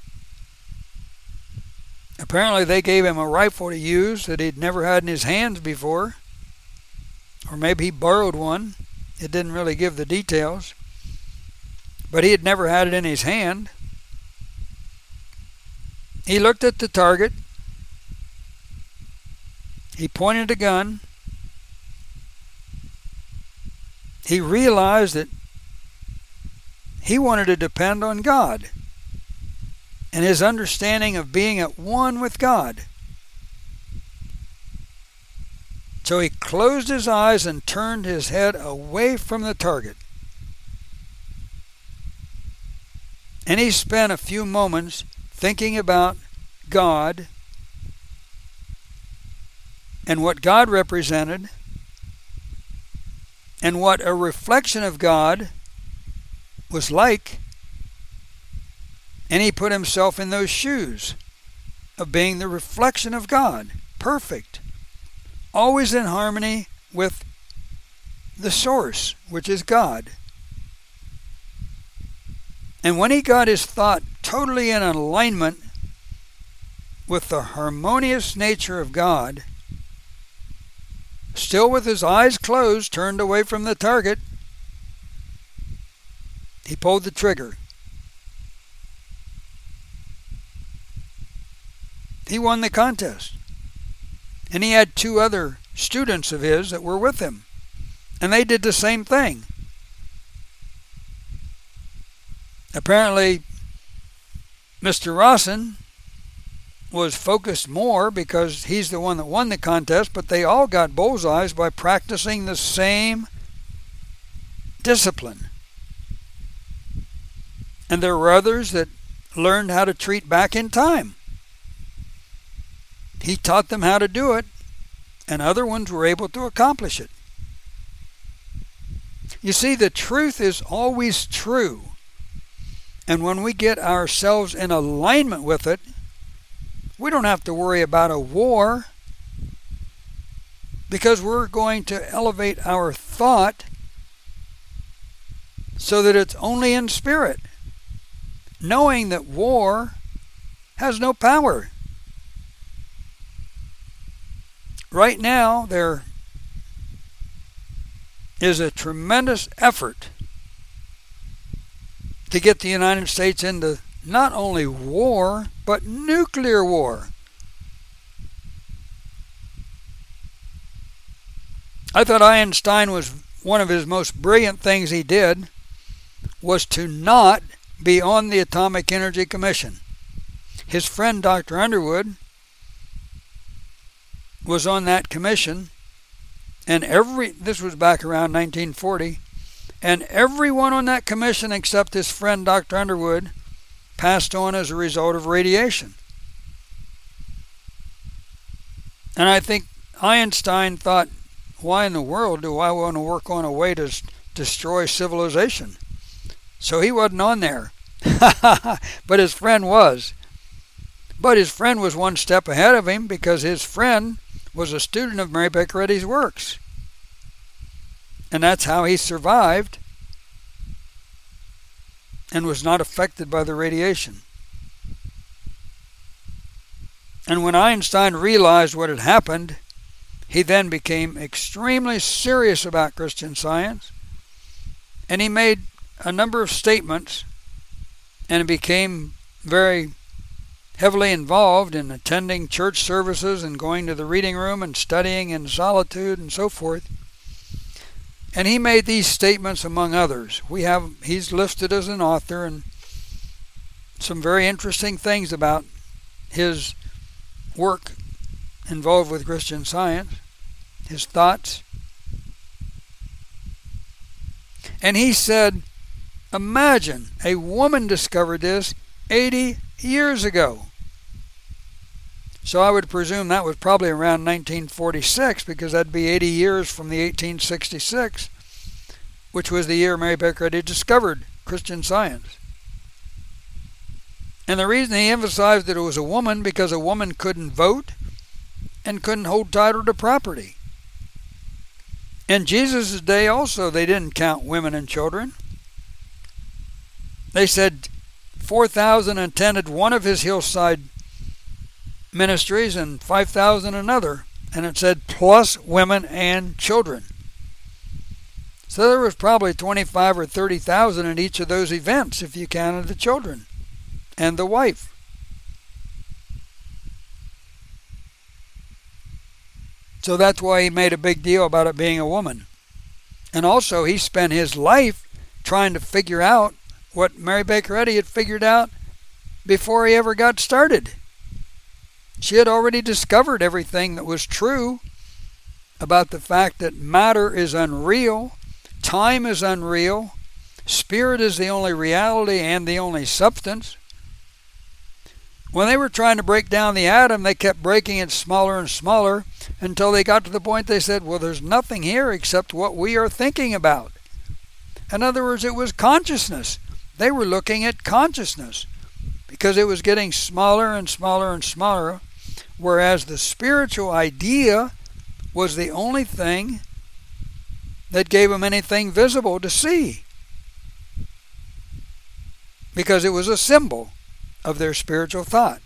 Apparently they gave him a rifle to use that he'd never had in his hands before. Or maybe he borrowed one. It didn't really give the details. But he had never had it in his hand. He looked at the target. He pointed a gun. He realized that he wanted to depend on God and his understanding of being at one with God. So he closed his eyes and turned his head away from the target. And he spent a few moments thinking about God and what God represented and what a reflection of God was like. And he put himself in those shoes of being the reflection of God, perfect, always in harmony with the source, which is God. And when he got his thought totally in alignment with the harmonious nature of God, still with his eyes closed, turned away from the target, he pulled the trigger. He won the contest. And he had two other students of his that were with him. And they did the same thing. Apparently, Mister Rawson was focused more because he's the one that won the contest, but they all got bullseyes by practicing the same discipline. And there were others that learned how to treat back in time. He taught them how to do it, and other ones were able to accomplish it. You see, the truth is always true. And when we get ourselves in alignment with it, we don't have to worry about a war, because we're going to elevate our thought so that it's only in spirit, knowing that war has no power. Right now, there is a tremendous effort to get the United States into not only war, but nuclear war. I thought Einstein was one of his most brilliant things he did was to not be on the Atomic Energy Commission. His friend Doctor Underwood was on that commission, and every this was back around nineteen forty, and everyone on that commission except his friend Doctor Underwood passed on as a result of radiation. And I think Einstein thought, why in the world do I want to work on a way to destroy civilization? So he wasn't on there. But his friend was. But his friend was one step ahead of him, because his friend was a student of Mary Baker Eddy's works. And that's how he survived and was not affected by the radiation. And when Einstein realized what had happened, he then became extremely serious about Christian Science, and he made a number of statements, and became very heavily involved in attending church services and going to the reading room and studying in solitude and so forth. And he made these statements among others. We have he's listed as an author, and some very interesting things about his work involved with Christian Science, his thoughts. And he said, imagine a woman discovered this eighty years ago. So I would presume that was probably around nineteen forty-six, because that'd be eighty years from the eighteen sixty-six, which was the year Mary Baker Eddy discovered Christian Science. And the reason he emphasized that it was a woman, because a woman couldn't vote, and couldn't hold title to property. In Jesus' day also, they didn't count women and children. They said four thousand attended one of his hillside ministries and five thousand another. And it said plus women and children. So there was probably twenty-five or thirty thousand in each of those events if you counted the children and the wife. So that's why he made a big deal about it being a woman. And also he spent his life trying to figure out what Mary Baker Eddy had figured out before he ever got started. She had already discovered everything that was true about the fact that matter is unreal, time is unreal, spirit is the only reality and the only substance. When they were trying to break down the atom, they kept breaking it smaller and smaller until they got to the point they said, well, there's nothing here except what we are thinking about. In other words, it was consciousness. They were looking at consciousness because it was getting smaller and smaller and smaller, whereas the spiritual idea was the only thing that gave them anything visible to see, because it was a symbol of their spiritual thought.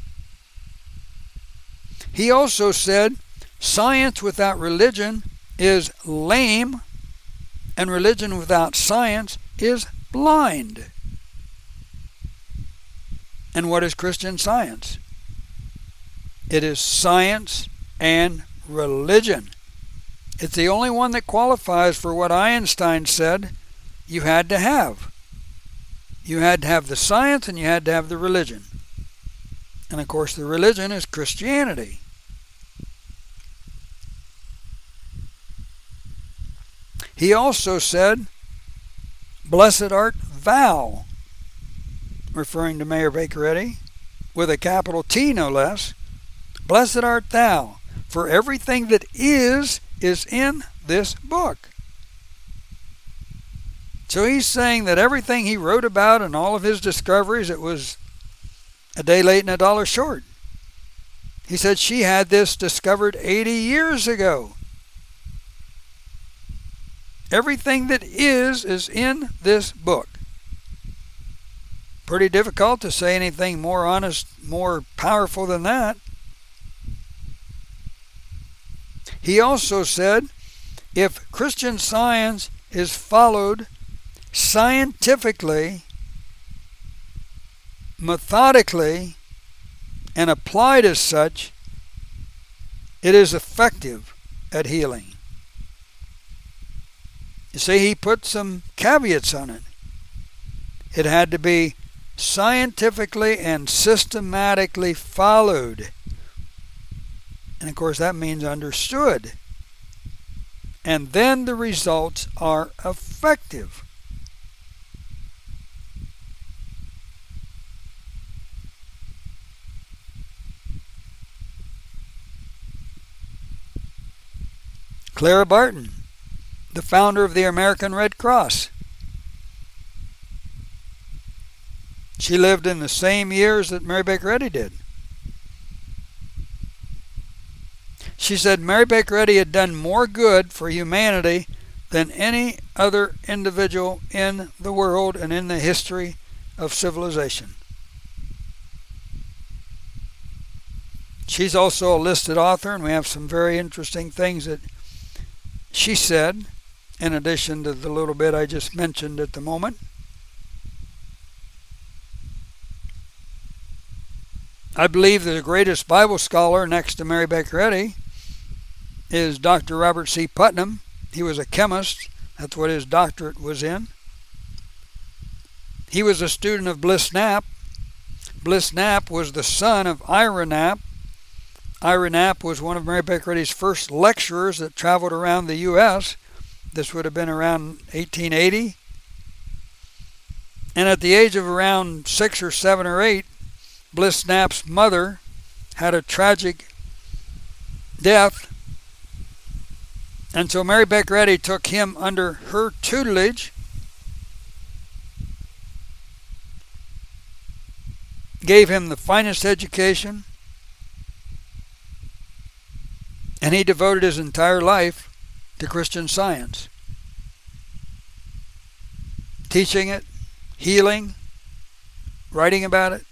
He also said science without religion is lame, and religion without science is blind. And what is Christian Science? It is science and religion. It's the only one that qualifies for what Einstein said you had to have. You had to have the science and you had to have the religion. And of course the religion is Christianity. He also said, blessed art thou, referring to Mary Baker Eddy, with a capital T no less. Blessed art thou, for everything that is, is in this book. So he's saying that everything he wrote about and all of his discoveries, it was a day late and a dollar short. He said she had this discovered eighty years ago. Everything that is, is in this book. Pretty difficult to say anything more honest, more powerful than that. He also said, if Christian Science is followed scientifically, methodically, and applied as such, it is effective at healing. You see, he put some caveats on it. It had to be scientifically and systematically followed. And of course that means understood. And then the results are effective. Clara Barton, the founder of the American Red Cross. She lived in the same years that Mary Baker Eddy did. She said Mary Baker Eddy had done more good for humanity than any other individual in the world and in the history of civilization. She's also a listed author, and we have some very interesting things that she said, in addition to the little bit I just mentioned at the moment. I believe that the greatest Bible scholar next to Mary Baker Eddy is Doctor Robert C. Putnam. He was a chemist. That's what his doctorate was in. He was a student of Bliss Knapp. Bliss Knapp was the son of Ira Knapp. Ira Knapp was one of Mary Baker Eddy's first lecturers that traveled around the U S This would have been around eighteen eighty. And at the age of around six or seven or eight, Bliss Knapp's mother had a tragic death. And so Mary Baker Eddy took him under her tutelage, gave him the finest education, And he devoted his entire life to Christian Science, teaching it, healing, writing about it.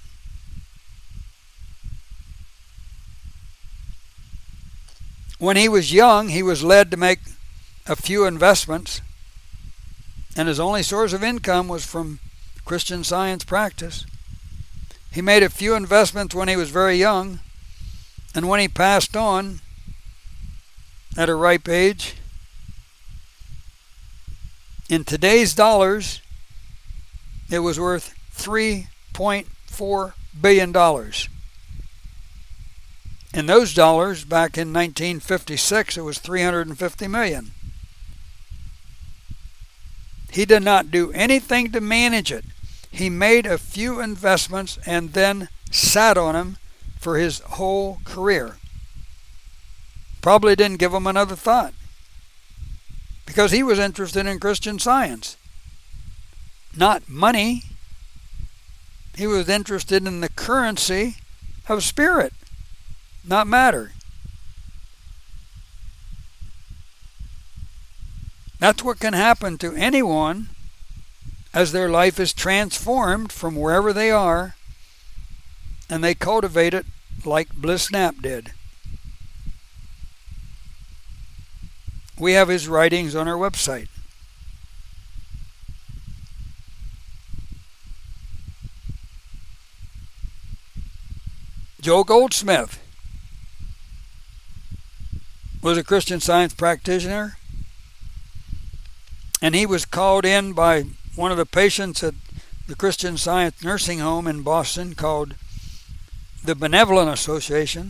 When he was young, he was led to make a few investments, and his only source of income was from Christian Science practice. He made a few investments when he was very young, and when he passed on at a ripe age, in today's dollars, it was worth three point four billion dollars. In those dollars, back in nineteen fifty-six, it was three hundred fifty million dollars. He did not do anything to manage it. He made a few investments and then sat on them for his whole career. Probably didn't give them another thought, because he was interested in Christian Science, not money. He was interested in the currency of spirit, not matter. That's what can happen to anyone as their life is transformed from wherever they are, and they cultivate it like Bliss Knapp did. We have his writings on our website. Joe Goldsmith was a Christian Science practitioner, and he was called in by one of the patients at the Christian Science nursing home in Boston called the Benevolent Association,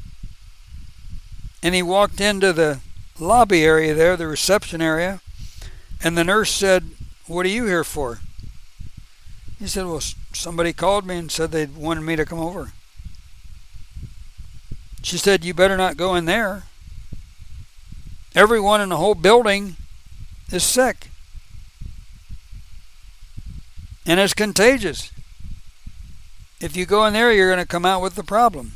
and he walked into the lobby area there, the reception area, and the nurse said, "What are you here for?" He said, "Well, somebody called me and said they wanted me to come over." She said, "You better not go in there. Everyone in the whole building is sick, and it's contagious. If you go in there, you're going to come out with the problem."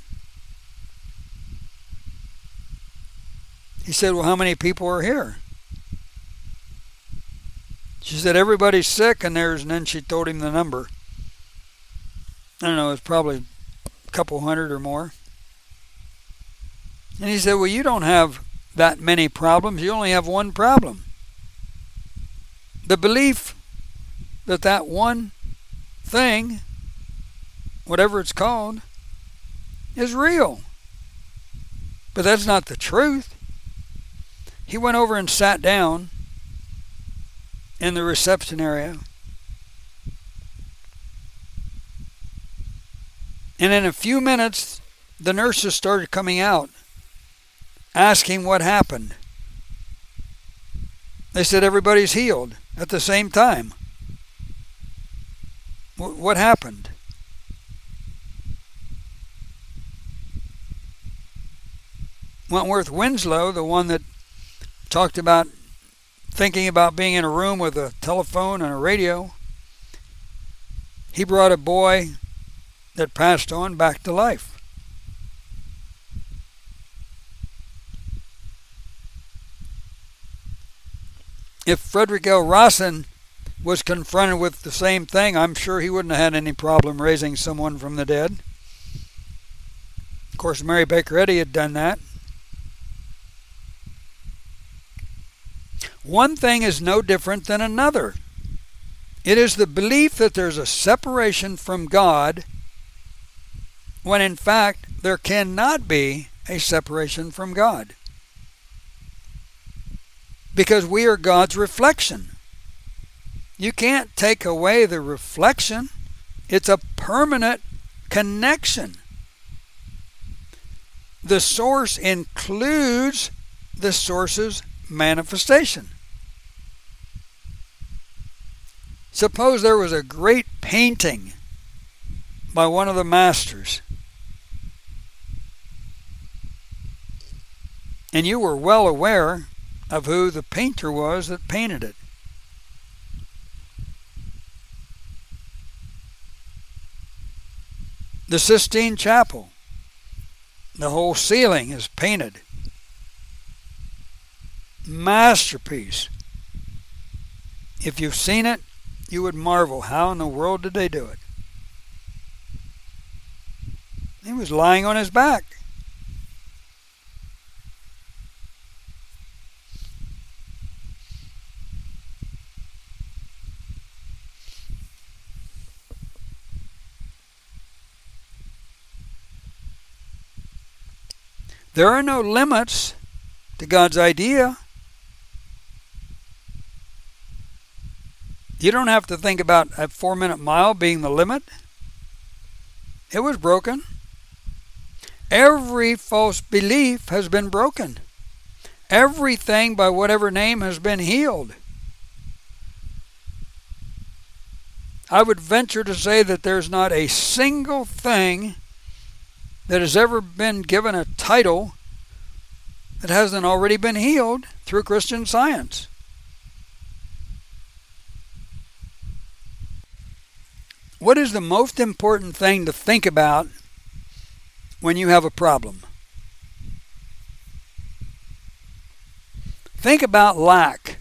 He said, "Well, how many people are here?" She said, "Everybody's sick, and there's," and then she told him the number. I don't know, it's probably a couple hundred or more. And he said, "Well, you don't have that many problems. You only have one problem. The belief that that one thing, whatever it's called, is real. But that's not the truth." He went over and sat down in the reception area. And in a few minutes, the nurses started coming out, asking what happened. They said, "Everybody's healed at the same time. What happened?" Wentworth Winslow, the one that talked about thinking about being in a room with a telephone and a radio, he brought a boy that passed on back to life. If Frederick L. Rawson was confronted with the same thing, I'm sure he wouldn't have had any problem raising someone from the dead. Of course, Mary Baker Eddy had done that. One thing is no different than another. It is the belief that there's a separation from God, when in fact there cannot be a separation from God, because we are God's reflection. You can't take away the reflection. It's a permanent connection. The source includes the source's manifestation. Suppose there was a great painting by one of the masters, and you were well aware of who the painter was that painted it. The Sistine Chapel, the whole ceiling is painted masterpiece. If you've seen it, you would marvel, how in the world did they do it? He was lying on his back. There are no limits to God's idea. You don't have to think about a four-minute mile being the limit. It was broken. Every false belief has been broken. Everything by whatever name has been healed. I would venture to say that there's not a single thing that has ever been given a title that hasn't already been healed through Christian Science. What is the most important thing to think about when you have a problem? Think about lack.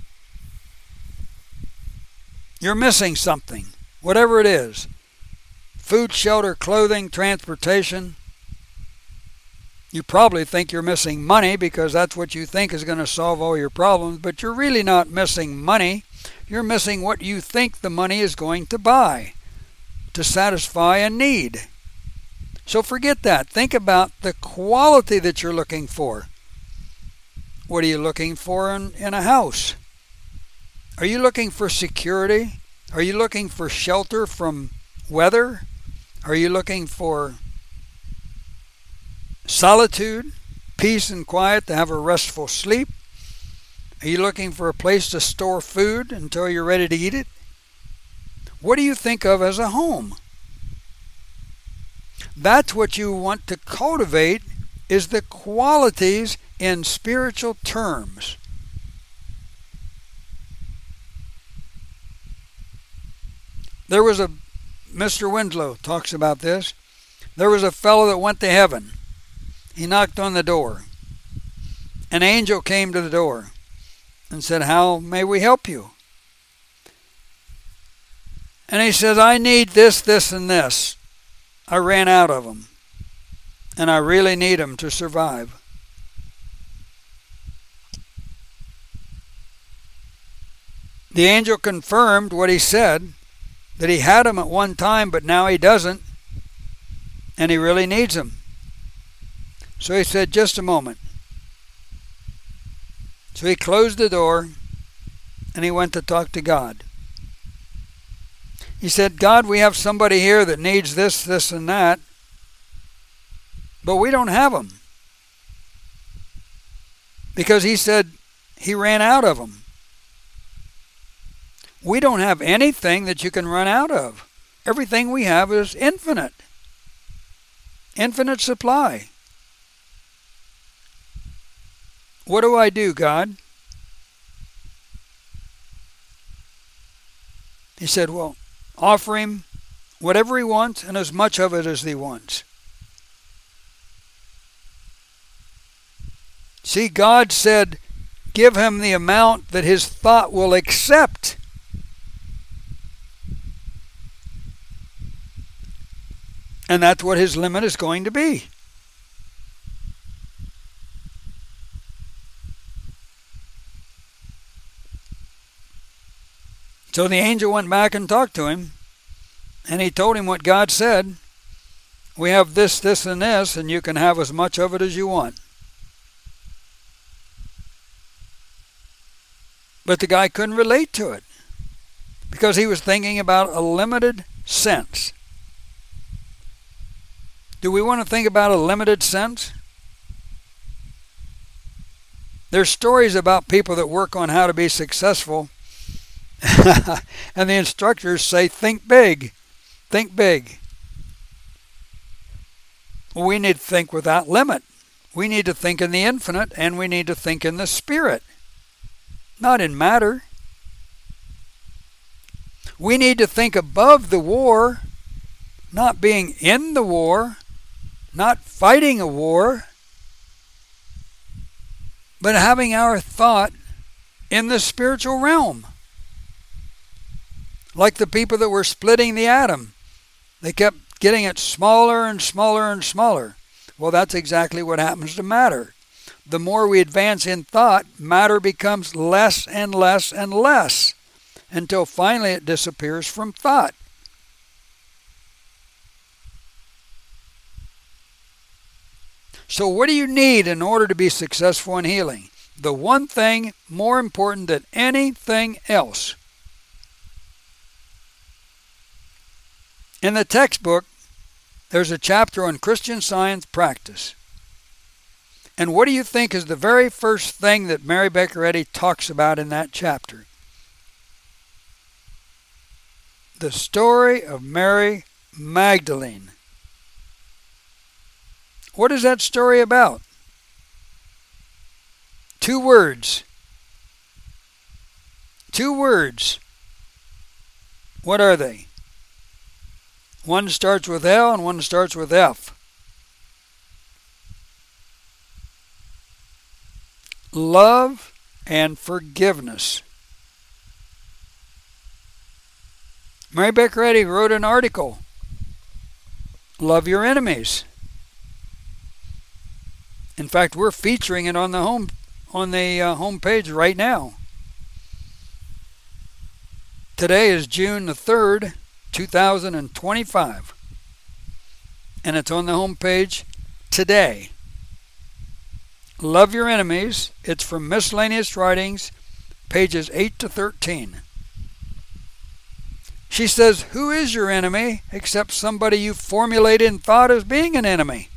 You're missing something, whatever it is. Food, shelter, clothing, transportation. You probably think you're missing money because that's what you think is going to solve all your problems, but you're really not missing money. You're missing what you think the money is going to buy to satisfy a need. So forget that. Think about the quality that you're looking for. What are you looking for in, in a house? Are you looking for security? Are you looking for shelter from weather? Are you looking for solitude, peace and quiet to have a restful sleep? Are you looking for a place to store food until you're ready to eat it? What do you think of as a home? That's what you want to cultivate, is the qualities in spiritual terms. There was a, Mister Winslow talks about this. There was a fellow that went to heaven. He knocked on the door. An angel came to the door and said, "How may we help you?" And he says, "I need this, this, and this. I ran out of them. And I really need them to survive." The angel confirmed what he said, that he had them at one time, but now he doesn't. And he really needs them. So he said, "Just a moment." So he closed the door and he went to talk to God. He said, "God, we have somebody here that needs this, this, and that, but we don't have them." Because he said he ran out of them. We don't have anything that you can run out of. Everything we have is infinite. Infinite supply. What do I do, God? He said, "Well, offer him whatever he wants and as much of it as he wants." See, God said, give him the amount that his thought will accept. And that's what his limit is going to be. So the angel went back and talked to him, and he told him what God said. We have this, this, and this, and you can have as much of it as you want. But the guy couldn't relate to it because he was thinking about a limited sense. Do we want to think about a limited sense? There's stories about people that work on how to be successful, and the instructors say, think big, think big. Well, we need to think without limit. We need to think in the infinite, and we need to think in the spirit, not in matter. We need to think above the war, not being in the war, not fighting a war, but having our thought in the spiritual realm. Like the people that were splitting the atom. They kept getting it smaller and smaller and smaller. Well, that's exactly what happens to matter. The more we advance in thought, matter becomes less and less and less, until finally it disappears from thought. So what do you need in order to be successful in healing? The one thing more important than anything else. In the textbook, there's a chapter on Christian Science practice. And what do you think is the very first thing that Mary Baker Eddy talks about in that chapter? The story of Mary Magdalene. What is that story about? Two words. Two words. What are they? One starts with L and one starts with F. Love and forgiveness. Mary Baker Eddy wrote an article, Love Your Enemies. In fact, we're featuring it on the home on the uh, home page right now. Today is June the third, two thousand twenty-five, and it's on the home page today. Love Your Enemies. It's from Miscellaneous Writings, pages eight to thirteen. She says, who is your enemy except somebody you formulated and thought as being an enemy?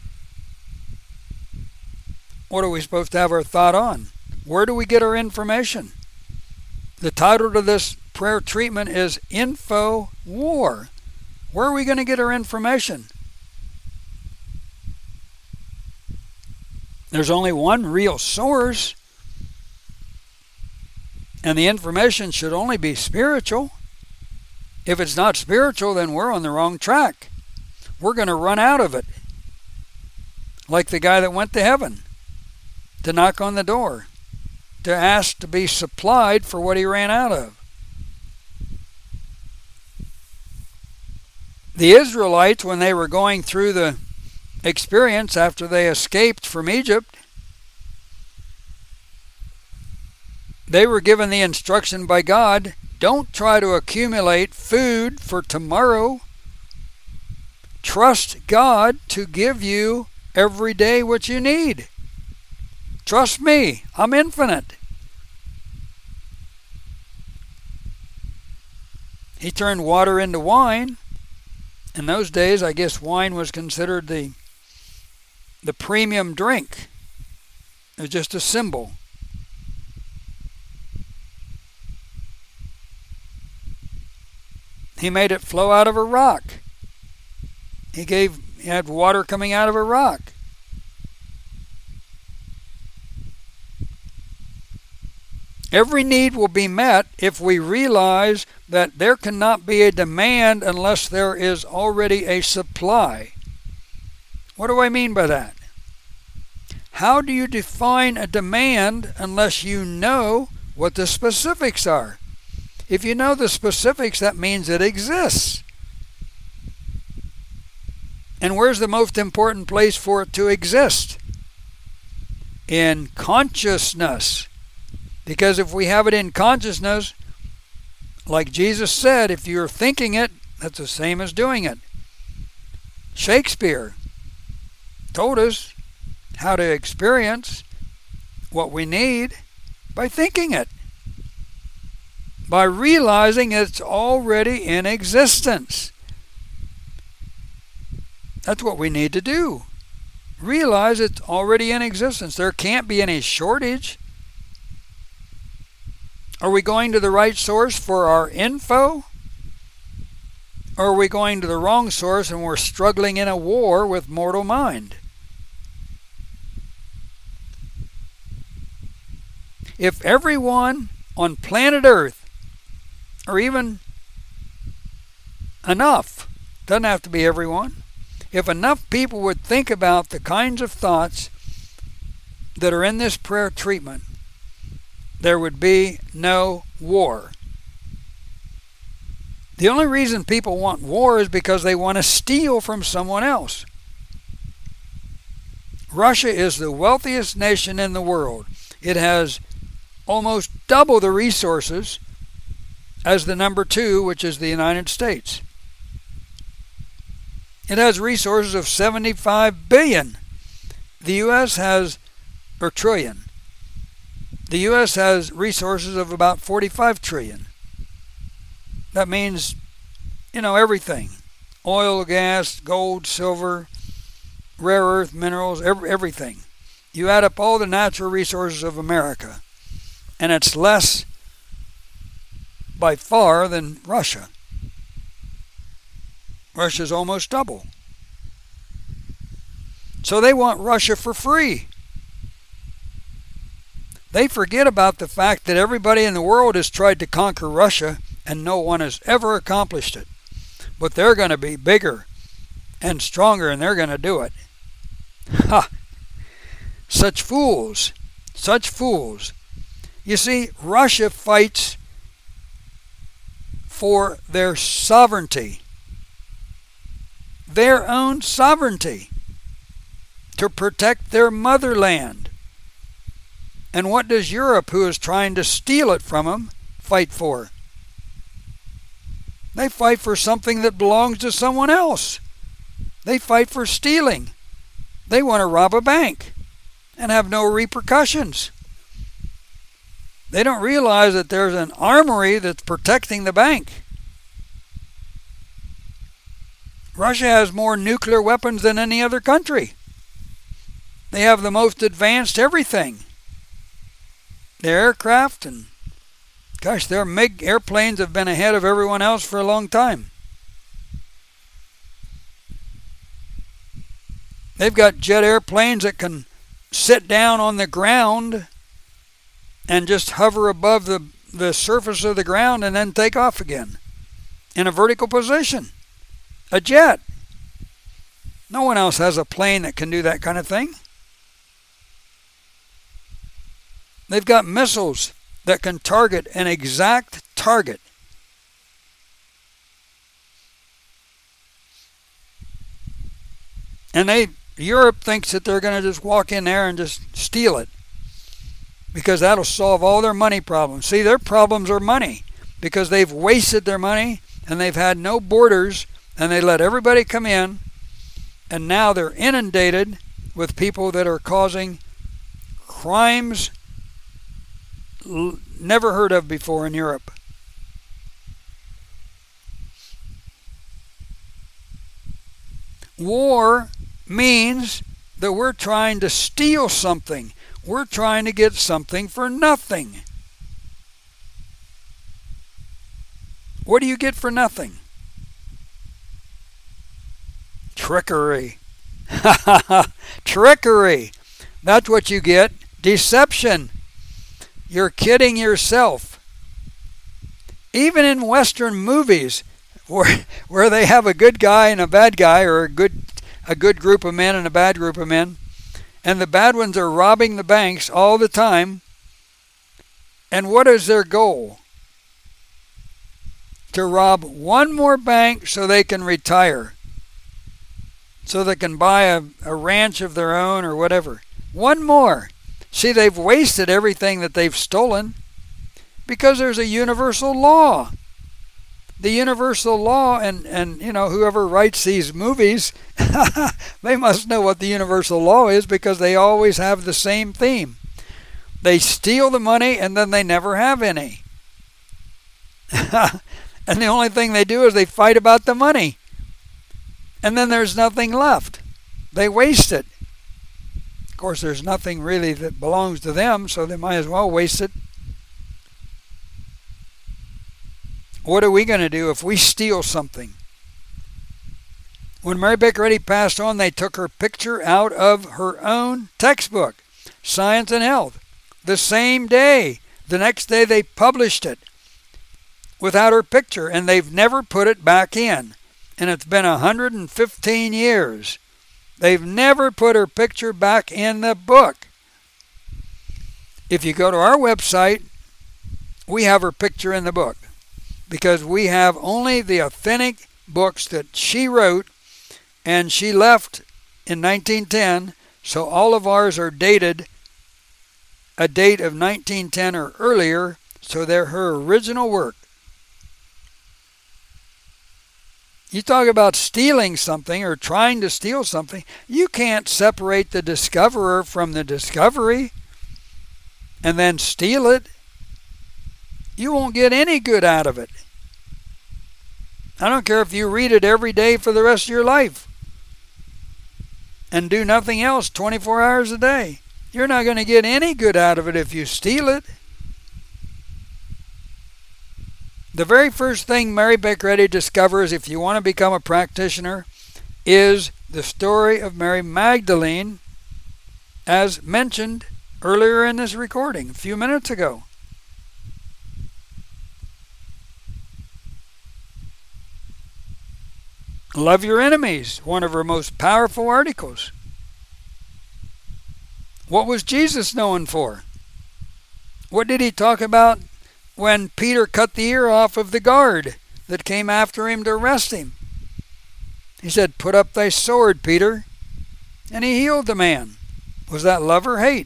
What are we supposed to have our thought on? Where do we get our information? The title to this prayer treatment is Info War. Where are we going to get our information? There's only one real source, and the information should only be spiritual. If it's not spiritual, then we're on the wrong track. We're going to run out of it. Like the guy that went to heaven to knock on the door, to ask to be supplied for what he ran out of. The Israelites, when they were going through the experience after they escaped from Egypt, they were given the instruction by God, don't try to accumulate food for tomorrow. Trust God to give you every day what you need. Trust me, I'm infinite. He turned water into wine. In those days, I guess wine was considered the the premium drink. It was just a symbol. He made it flow out of a rock. He gave he had water coming out of a rock. Every need will be met if we realize that there cannot be a demand unless there is already a supply. What do I mean by that? How do you define a demand unless you know what the specifics are? If you know the specifics, that means it exists. And where's the most important place for it to exist? In consciousness. Because if we have it in consciousness, like Jesus said, if you're thinking it, that's the same as doing it. Shakespeare told us how to experience what we need by thinking it. By realizing it's already in existence. That's what we need to do. Realize it's already in existence. There can't be any shortage. Are we going to the right source for our info? Or are we going to the wrong source and we're struggling in a war with mortal mind? If everyone on planet Earth, or even enough, doesn't have to be everyone, if enough people would think about the kinds of thoughts that are in this prayer treatment, there would be no war. The only reason people want war is because they want to steal from someone else. Russia is the wealthiest nation in the world. It has almost double the resources as the number two, which is the United States. It has resources of seventy-five billion. The U S has, or trillion. The U S has resources of about forty-five trillion. That means, you know, everything. Oil, gas, gold, silver, rare earth, minerals, every, everything. You add up all the natural resources of America, and it's less by far than Russia. Russia's almost double. So they want Russia for free. They forget about the fact that everybody in the world has tried to conquer Russia and no one has ever accomplished it. But they're going to be bigger and stronger and they're going to do it. Ha! Such fools. Such fools. You see, Russia fights for their sovereignty. Their own sovereignty. To protect their motherland. And what does Europe, who is trying to steal it from them, fight for? They fight for something that belongs to someone else. They fight for stealing. They want to rob a bank and have no repercussions. They don't realize that there's an armory that's protecting the bank. Russia has more nuclear weapons than any other country. They have the most advanced everything. Their aircraft and, gosh, their MiG airplanes have been ahead of everyone else for a long time. They've got jet airplanes that can sit down on the ground and just hover above the, the surface of the ground and then take off again in a vertical position. A jet. No one else has a plane that can do that kind of thing. They've got missiles that can target an exact target. And they Europe thinks that they're going to just walk in there and just steal it because that'll solve all their money problems. See, their problems are money because they've wasted their money and they've had no borders and they let everybody come in, and now they're inundated with people that are causing crimes never heard of before in Europe. War means that we're trying to steal something. We're trying to get something for nothing. What do you get for nothing? Trickery. Trickery. That's what you get. Deception. You're kidding yourself. Even in Western movies, where where they have a good guy and a bad guy, or a good a good group of men and a bad group of men, and the bad ones are robbing the banks all the time. And what is their goal? To rob one more bank so they can retire. So they can buy a, a ranch of their own or whatever. One more. See, they've wasted everything that they've stolen because there's a universal law. The universal law, and, and you know, whoever writes these movies, they must know what the universal law is because they always have the same theme. They steal the money and then they never have any. And the only thing they do is they fight about the money. And then there's nothing left. They waste it. Of course, there's nothing really that belongs to them, so they might as well waste it. What are we going to do if we steal something? When Mary Baker Eddy passed on, they took her picture out of her own textbook, Science and Health. The same day, the next day they published it without her picture, and they've never put it back in. And it's been one hundred fifteen years. They've never put her picture back in the book. If you go to our website, we have her picture in the book, because we have only the authentic books that she wrote, and she left in nineteen ten, so all of ours are dated a date of nineteen ten or earlier, so they're her original work. You talk about stealing something or trying to steal something, you can't separate the discoverer from the discovery and then steal it. You won't get any good out of it. I don't care if you read it every day for the rest of your life and do nothing else twenty-four hours a day. You're not going to get any good out of it if you steal it. The very first thing Mary Baker Eddy discovers, if you want to become a practitioner, is the story of Mary Magdalene, as mentioned earlier in this recording, a few minutes ago. Love your enemies, one of her most powerful articles. What was Jesus known for? What did he talk about when Peter cut the ear off of the guard that came after him to arrest him? He said, "Put up thy sword, Peter." And he healed the man. Was that love or hate?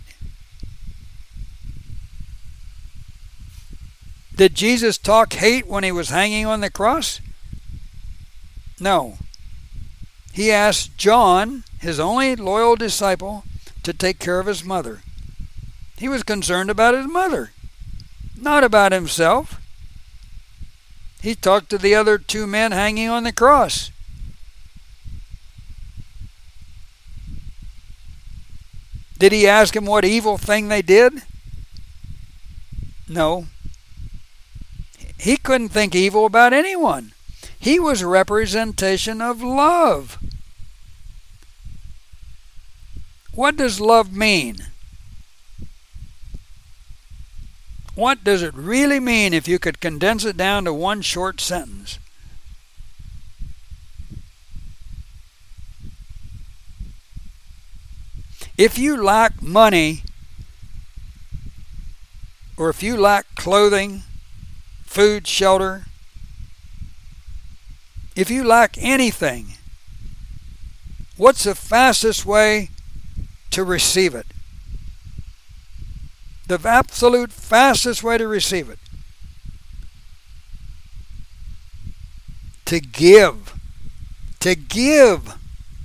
Did Jesus talk hate when he was hanging on the cross? No. He asked John, his only loyal disciple, to take care of his mother. He was concerned about his mother, not about himself. He talked to the other two men hanging on the cross. Did he ask him what evil thing they did? No. He couldn't think evil about anyone. He was a representation of love. What does love mean? What does it really mean if you could condense it down to one short sentence? If you lack money, or if you lack clothing, food, shelter, if you lack anything, what's the fastest way to receive it? The absolute fastest way to receive it. To give. To give.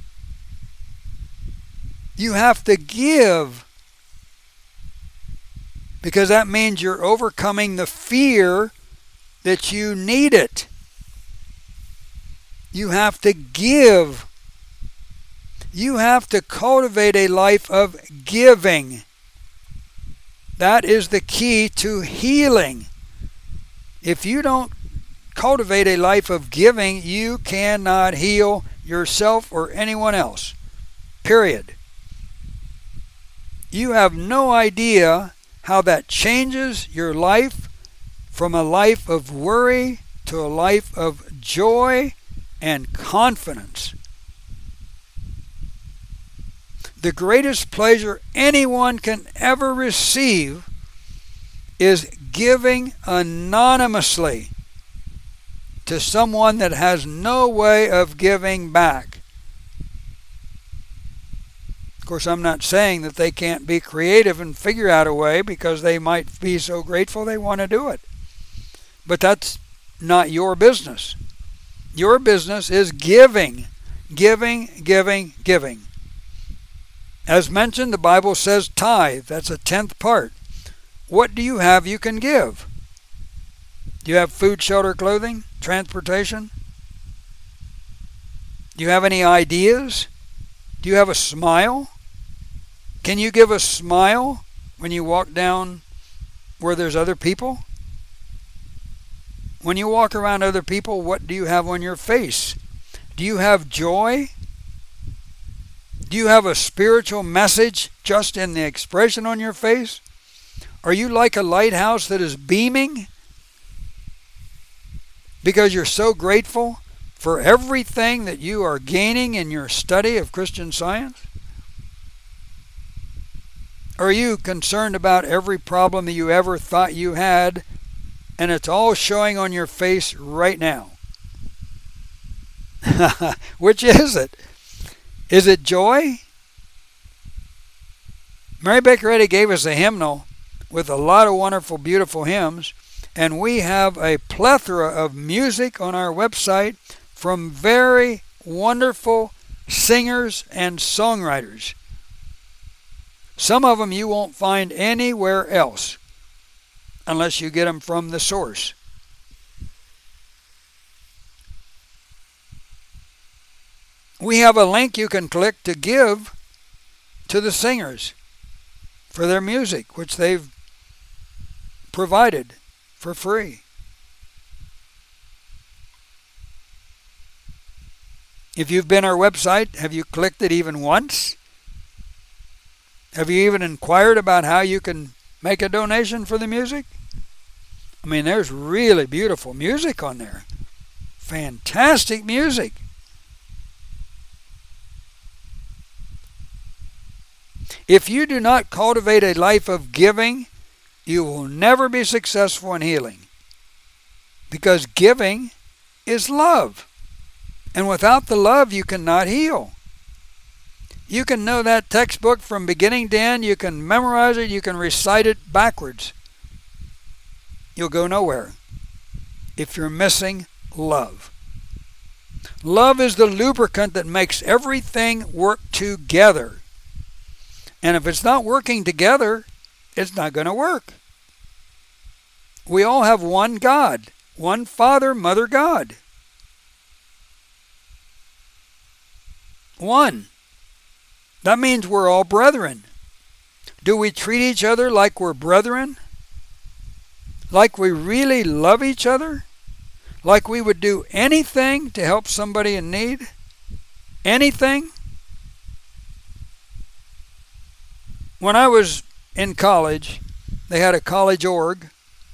You have to give, because that means you're overcoming the fear that you need it. You have to give. You have to cultivate a life of giving. That is the key to healing. If you don't cultivate a life of giving, you cannot heal yourself or anyone else. Period. You have no idea how that changes your life from a life of worry to a life of joy and confidence. The greatest pleasure anyone can ever receive is giving anonymously to someone that has no way of giving back. Of course, I'm not saying that they can't be creative and figure out a way, because they might be so grateful they want to do it. But that's not your business. Your business is giving, giving, giving, giving. As mentioned, the Bible says tithe. That's a tenth part. What do you have you can give? Do you have food, shelter, clothing, transportation? Do you have any ideas? Do you have a smile? Can you give a smile when you walk down where there's other people? When you walk around other people, what do you have on your face? Do you have joy? Do you have a spiritual message just in the expression on your face? Are you like a lighthouse that is beaming because you're so grateful for everything that you are gaining in your study of Christian Science? Are you concerned about every problem that you ever thought you had, and it's all showing on your face right now? Which is it? Is it joy? Mary Baker Eddy gave us a hymnal with a lot of wonderful, beautiful hymns, and we have a plethora of music on our website from very wonderful singers and songwriters. Some of them you won't find anywhere else unless you get them from the source. We have a link you can click to give to the singers for their music, which they've provided for free. If you've been on our website, have you clicked it even once? Have you even inquired about how you can make a donation for the music? I mean, there's really beautiful music on there. Fantastic music. If you do not cultivate a life of giving, you will never be successful in healing. Because giving is love. And without the love, you cannot heal. You can know that textbook from beginning to end. You can memorize it. You can recite it backwards. You'll go nowhere if you're missing love. Love is the lubricant that makes everything work together. And if it's not working together, it's not going to work. We all have one God, one Father, Mother, God. One. That means we're all brethren. Do we treat each other like we're brethren? Like we really love each other? Like we would do anything to help somebody in need? Anything? When I was in college, they had a college org,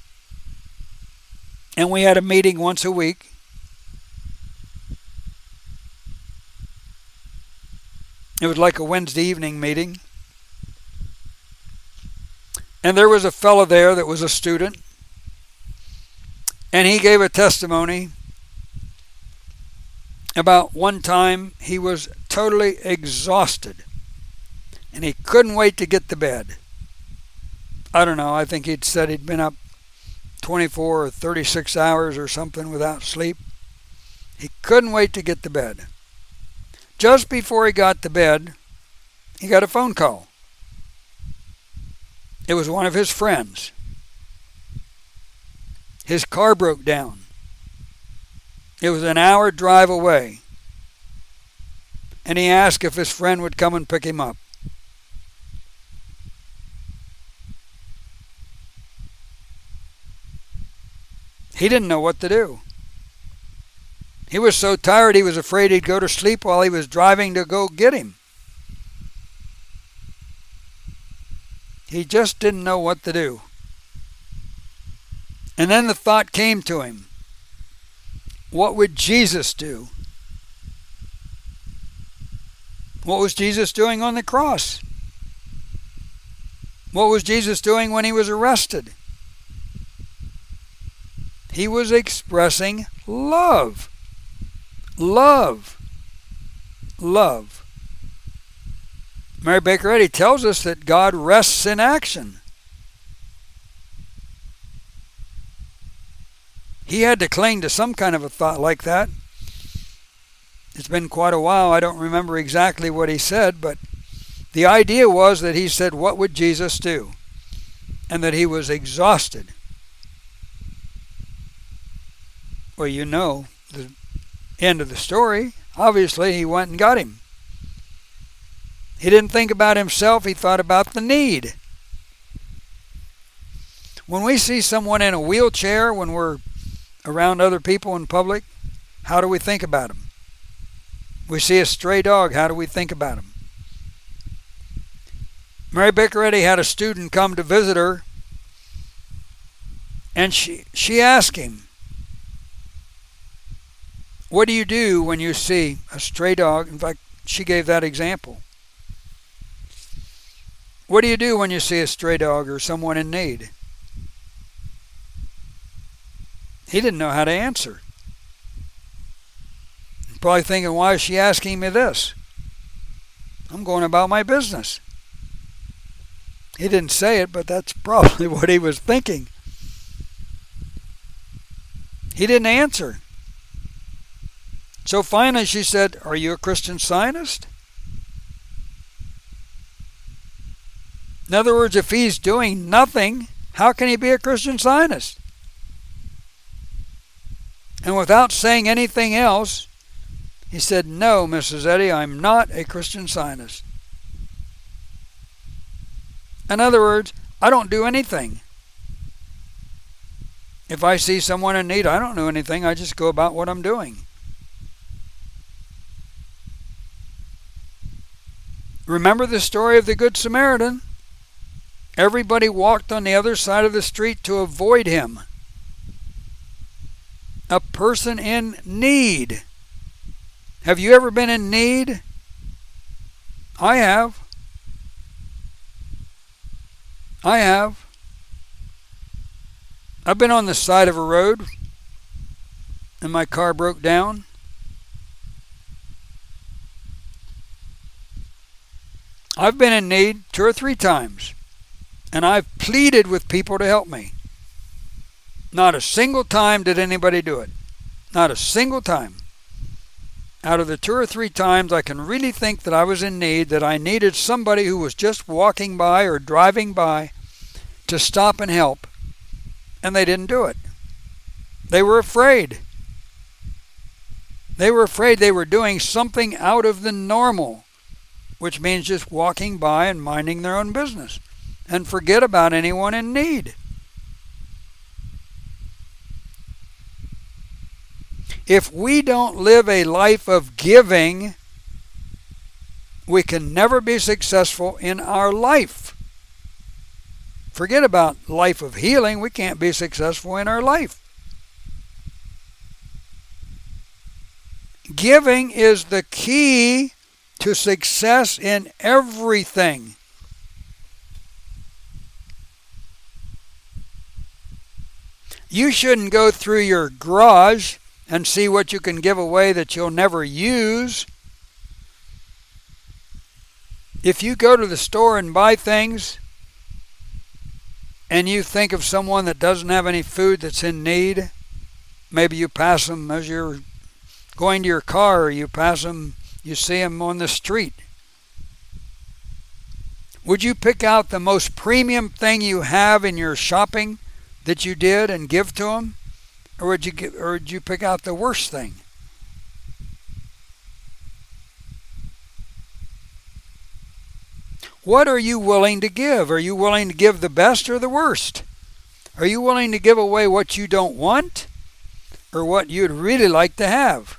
and we had a meeting once a week. It was like a Wednesday evening meeting. And there was a fellow there that was a student, and he gave a testimony about one time he was totally exhausted. And he couldn't wait to get to bed. I don't know, I think he'd said he'd been up twenty-four or thirty-six hours or something without sleep. He couldn't wait to get to bed. Just before he got to bed, he got a phone call. It was one of his friends. His car broke down. It was an hour drive away. And he asked if his friend would come and pick him up. He didn't know what to do. He was so tired he was afraid he'd go to sleep while he was driving to go get him. He just didn't know what to do. And then the thought came to him, what would Jesus do? What was Jesus doing on the cross? What was Jesus doing when he was arrested? He was expressing love. Love. Love. Mary Baker Eddy tells us that God rests in action. He had to cling to some kind of a thought like that. It's been quite a while. I don't remember exactly what he said, but the idea was that he said, what would Jesus do? And that he was exhausted. Well, you know the end of the story. Obviously, he went and got him. He didn't think about himself. He thought about the need. When we see someone in a wheelchair, when we're around other people in public, how do we think about them? We see a stray dog. How do we think about him? Mary Baker Eddy had a student come to visit her, and she, she asked him, what do you do when you see a stray dog? In fact, she gave that example. What do you do when you see a stray dog or someone in need? He didn't know how to answer. Probably thinking, why is she asking me this? I'm going about my business. He didn't say it, but that's probably what he was thinking. He didn't answer. So finally she said, are you a Christian Scientist? In other words, if he's doing nothing, how can he be a Christian Scientist? And without saying anything else, he said, no, Missus Eddy, I'm not a Christian Scientist. In other words, I don't do anything. If I see someone in need, I don't do anything. I just go about what I'm doing. Remember the story of the Good Samaritan? Everybody walked on the other side of the street to avoid him. A person in need. Have you ever been in need? I have. I have. I've been on the side of a road and my car broke down. I've been in need two or three times, and I've pleaded with people to help me. Not a single time did anybody do it. Not a single time. Out of the two or three times I can really think that I was in need, that I needed somebody who was just walking by or driving by to stop and help, and they didn't do it. They were afraid. They were afraid they were doing something out of the normal, which means just walking by and minding their own business, and forget about anyone in need. If we don't live a life of giving, we can never be successful in our life. Forget about life of healing. We can't be successful in our life. Giving is the key to success in everything. You shouldn't go through your garage and see what you can give away that you'll never use. If you go to the store and buy things and you think of someone that doesn't have any food that's in need, maybe you pass them as you're going to your car, or you pass them, you see them on the street. Would you pick out the most premium thing you have in your shopping that you did and give to them? Or would you give, or would you pick out the worst thing? What are you willing to give? Are you willing to give the best or the worst? Are you willing to give away what you don't want or what you'd really like to have?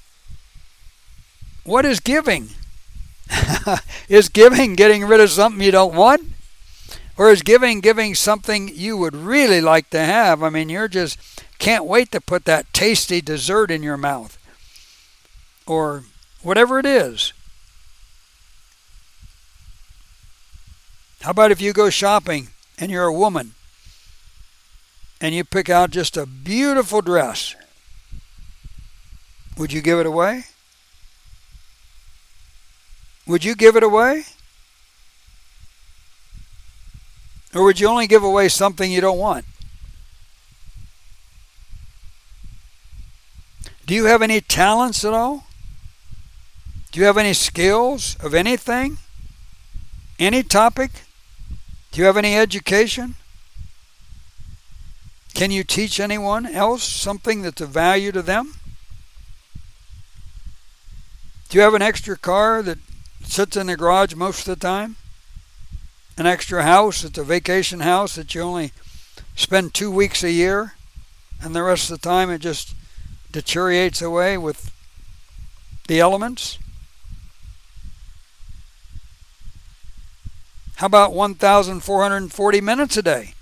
What is giving? Is giving getting rid of something you don't want? Or is giving giving something you would really like to have? I mean, you're just can't wait to put that tasty dessert in your mouth. Or whatever it is. How about if you go shopping and you're a woman and you pick out just a beautiful dress? Would you give it away? Would you give it away? Or would you only give away something you don't want? Do you have any talents at all? Do you have any skills of anything? Any topic? Do you have any education? Can you teach anyone else something that's of value to them? Do you have an extra car that sits in the garage most of the time? An extra house that's a vacation house that you only spend two weeks a year, and the rest of the time it just deteriorates away with the elements? How about one thousand four hundred forty minutes a day?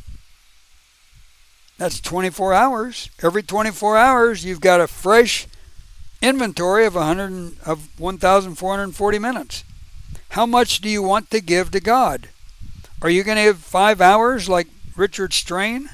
That's twenty-four hours. Every twenty-four hours you've got a fresh inventory of one hundred of one thousand four hundred forty minutes. How much do you want to give to God? Are you going to have five hours like Richard Strain?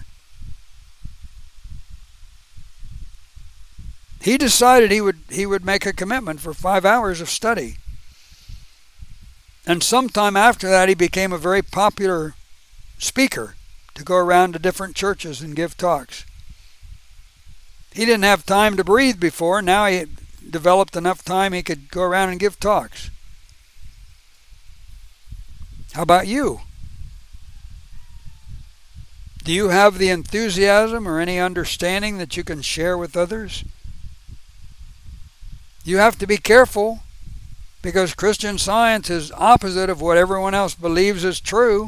He decided he would he would make a commitment for five hours of study. And sometime after that, he became a very popular speaker to go around to different churches and give talks. He didn't have time to breathe before. Now he developed enough time he could go around and give talks. How about you? Do you have the enthusiasm or any understanding that you can share with others? You have to be careful, because Christian Science is opposite of what everyone else believes is true.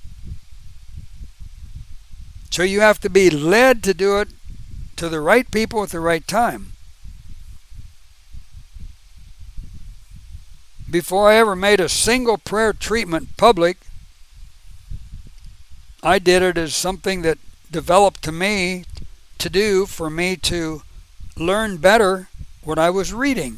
So you have to be led to do it to the right people at the right time. Before I ever made a single prayer treatment public, I did it as something that developed to me to do for me to learn better what I was reading.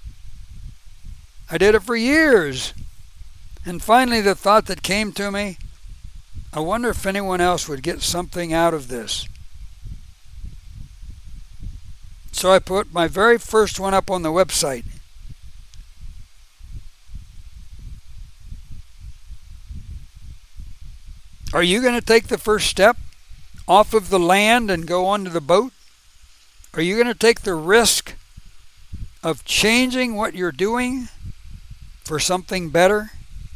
I did it for years. And finally the thought that came to me, I wonder if anyone else would get something out of this. So I put my very first one up on the website. Are you going to take the first step off of the land and go onto the boat? Are you going to take the risk of changing what you're doing for something better?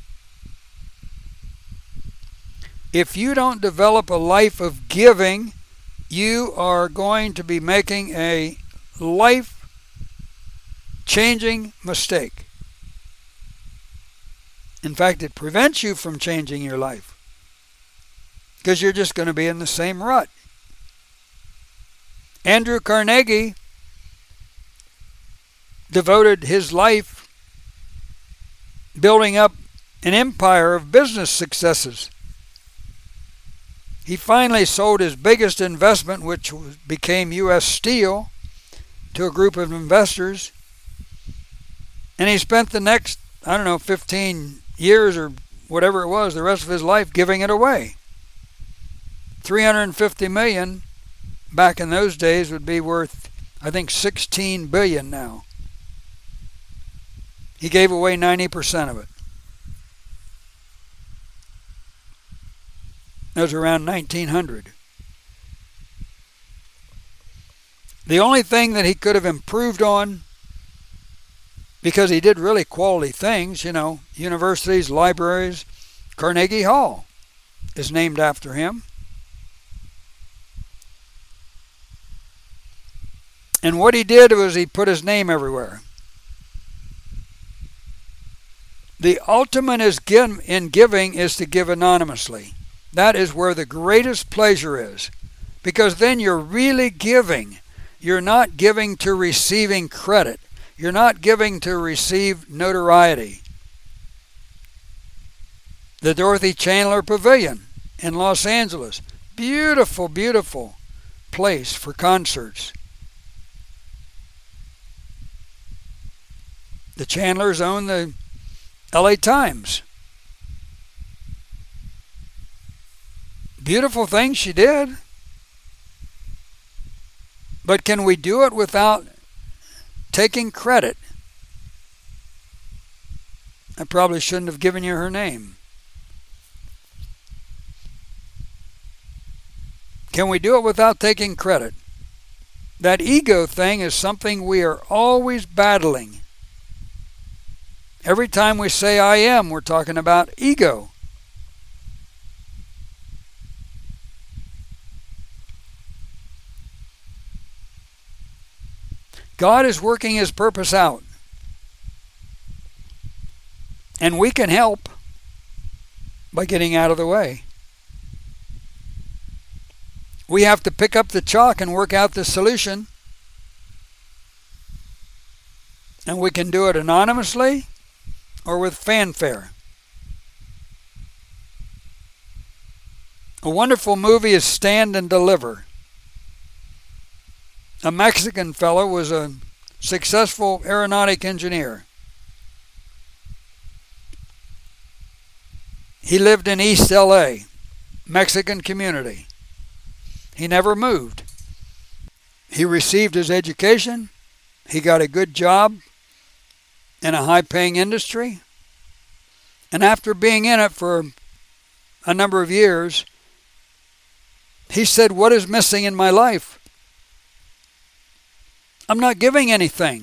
If you don't develop a life of giving, you are going to be making a life-changing mistake. In fact, it prevents you from changing your life, because you're just going to be in the same rut. Andrew Carnegie devoted his life building up an empire of business successes. He finally sold his biggest investment, which became U S Steel, to a group of investors. And he spent the next, I don't know, fifteen years or whatever it was, the rest of his life, giving it away. three hundred fifty million dollars back in those days would be worth, I think, sixteen billion dollars now. He gave away ninety percent of it. That was around nineteen hundred. The only thing that he could have improved on, because he did really quality things, you know, universities, libraries, Carnegie Hall is named after him. And what he did was he put his name everywhere. The ultimate is in giving is to give anonymously. That is where the greatest pleasure is, because then you're really giving. You're not giving to receiving credit. You're not giving to receive notoriety. The Dorothy Chandler Pavilion in Los Angeles. Beautiful, beautiful place for concerts. The Chandlers own the L A Times. Beautiful thing she did. But can we do it without taking credit? I probably shouldn't have given you her name. Can we do it without taking credit? That ego thing is something we are always battling. Every time we say I am, we're talking about ego. God is working His purpose out. And we can help by getting out of the way. We have to pick up the chalk and work out the solution. And we can do it anonymously or with fanfare. A wonderful movie is Stand and Deliver. A Mexican fellow was a successful aeronautic engineer. He lived in East L A, Mexican community. He never moved. He received his education. He got a good job in a high-paying industry. And after being in it for a number of years, he said, "What is missing in my life? I'm not giving anything."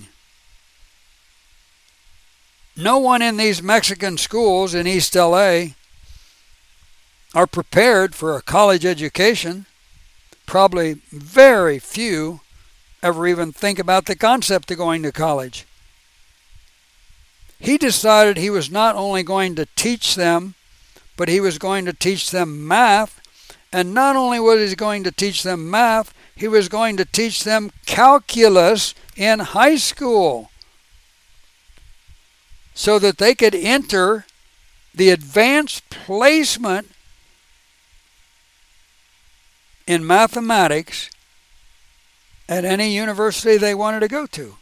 No one in these Mexican schools in East L A are prepared for a college education. Probably very few ever even think about the concept of going to college. He decided he was not only going to teach them, but he was going to teach them math. And not only was he going to teach them math, he was going to teach them calculus in high school, so that they could enter the advanced placement in mathematics at any university they wanted to go to.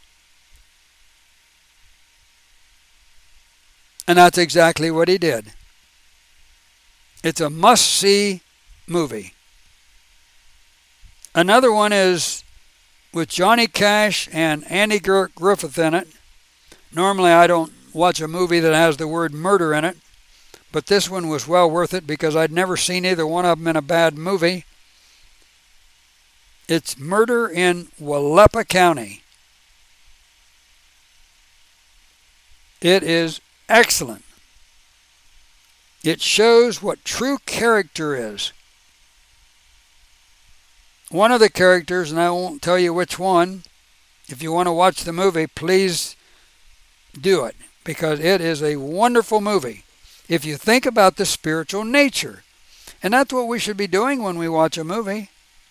And that's exactly what he did. It's a must-see movie. Another one is with Johnny Cash and Andy Griffith in it. Normally I don't watch a movie that has the word murder in it, but this one was well worth it because I'd never seen either one of them in a bad movie. It's Murder in Willapa County. It is excellent. It shows what true character is. One of the characters, and I won't tell you which one, if you want to watch the movie, please do it, because it is a wonderful movie if you think about the spiritual nature. And that's what we should be doing when we watch a movie.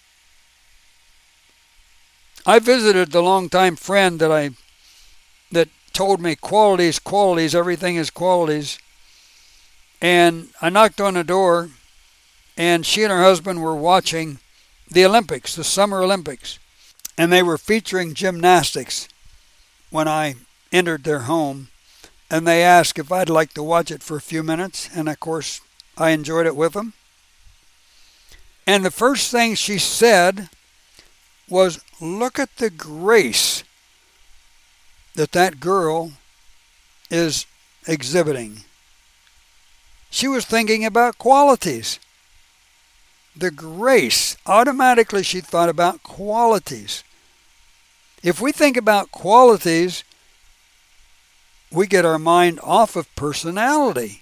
I visited the longtime friend that I that told me qualities, qualities, everything is qualities. And I knocked on the door, and she and her husband were watching the Olympics, the Summer Olympics. And they were featuring gymnastics when I entered their home. And they asked if I'd like to watch it for a few minutes. And of course, I enjoyed it with them. And the first thing she said was, "Look at the grace that that girl is exhibiting." She was thinking about qualities. The grace. Automatically she thought about qualities. If we think about qualities, we get our mind off of personality.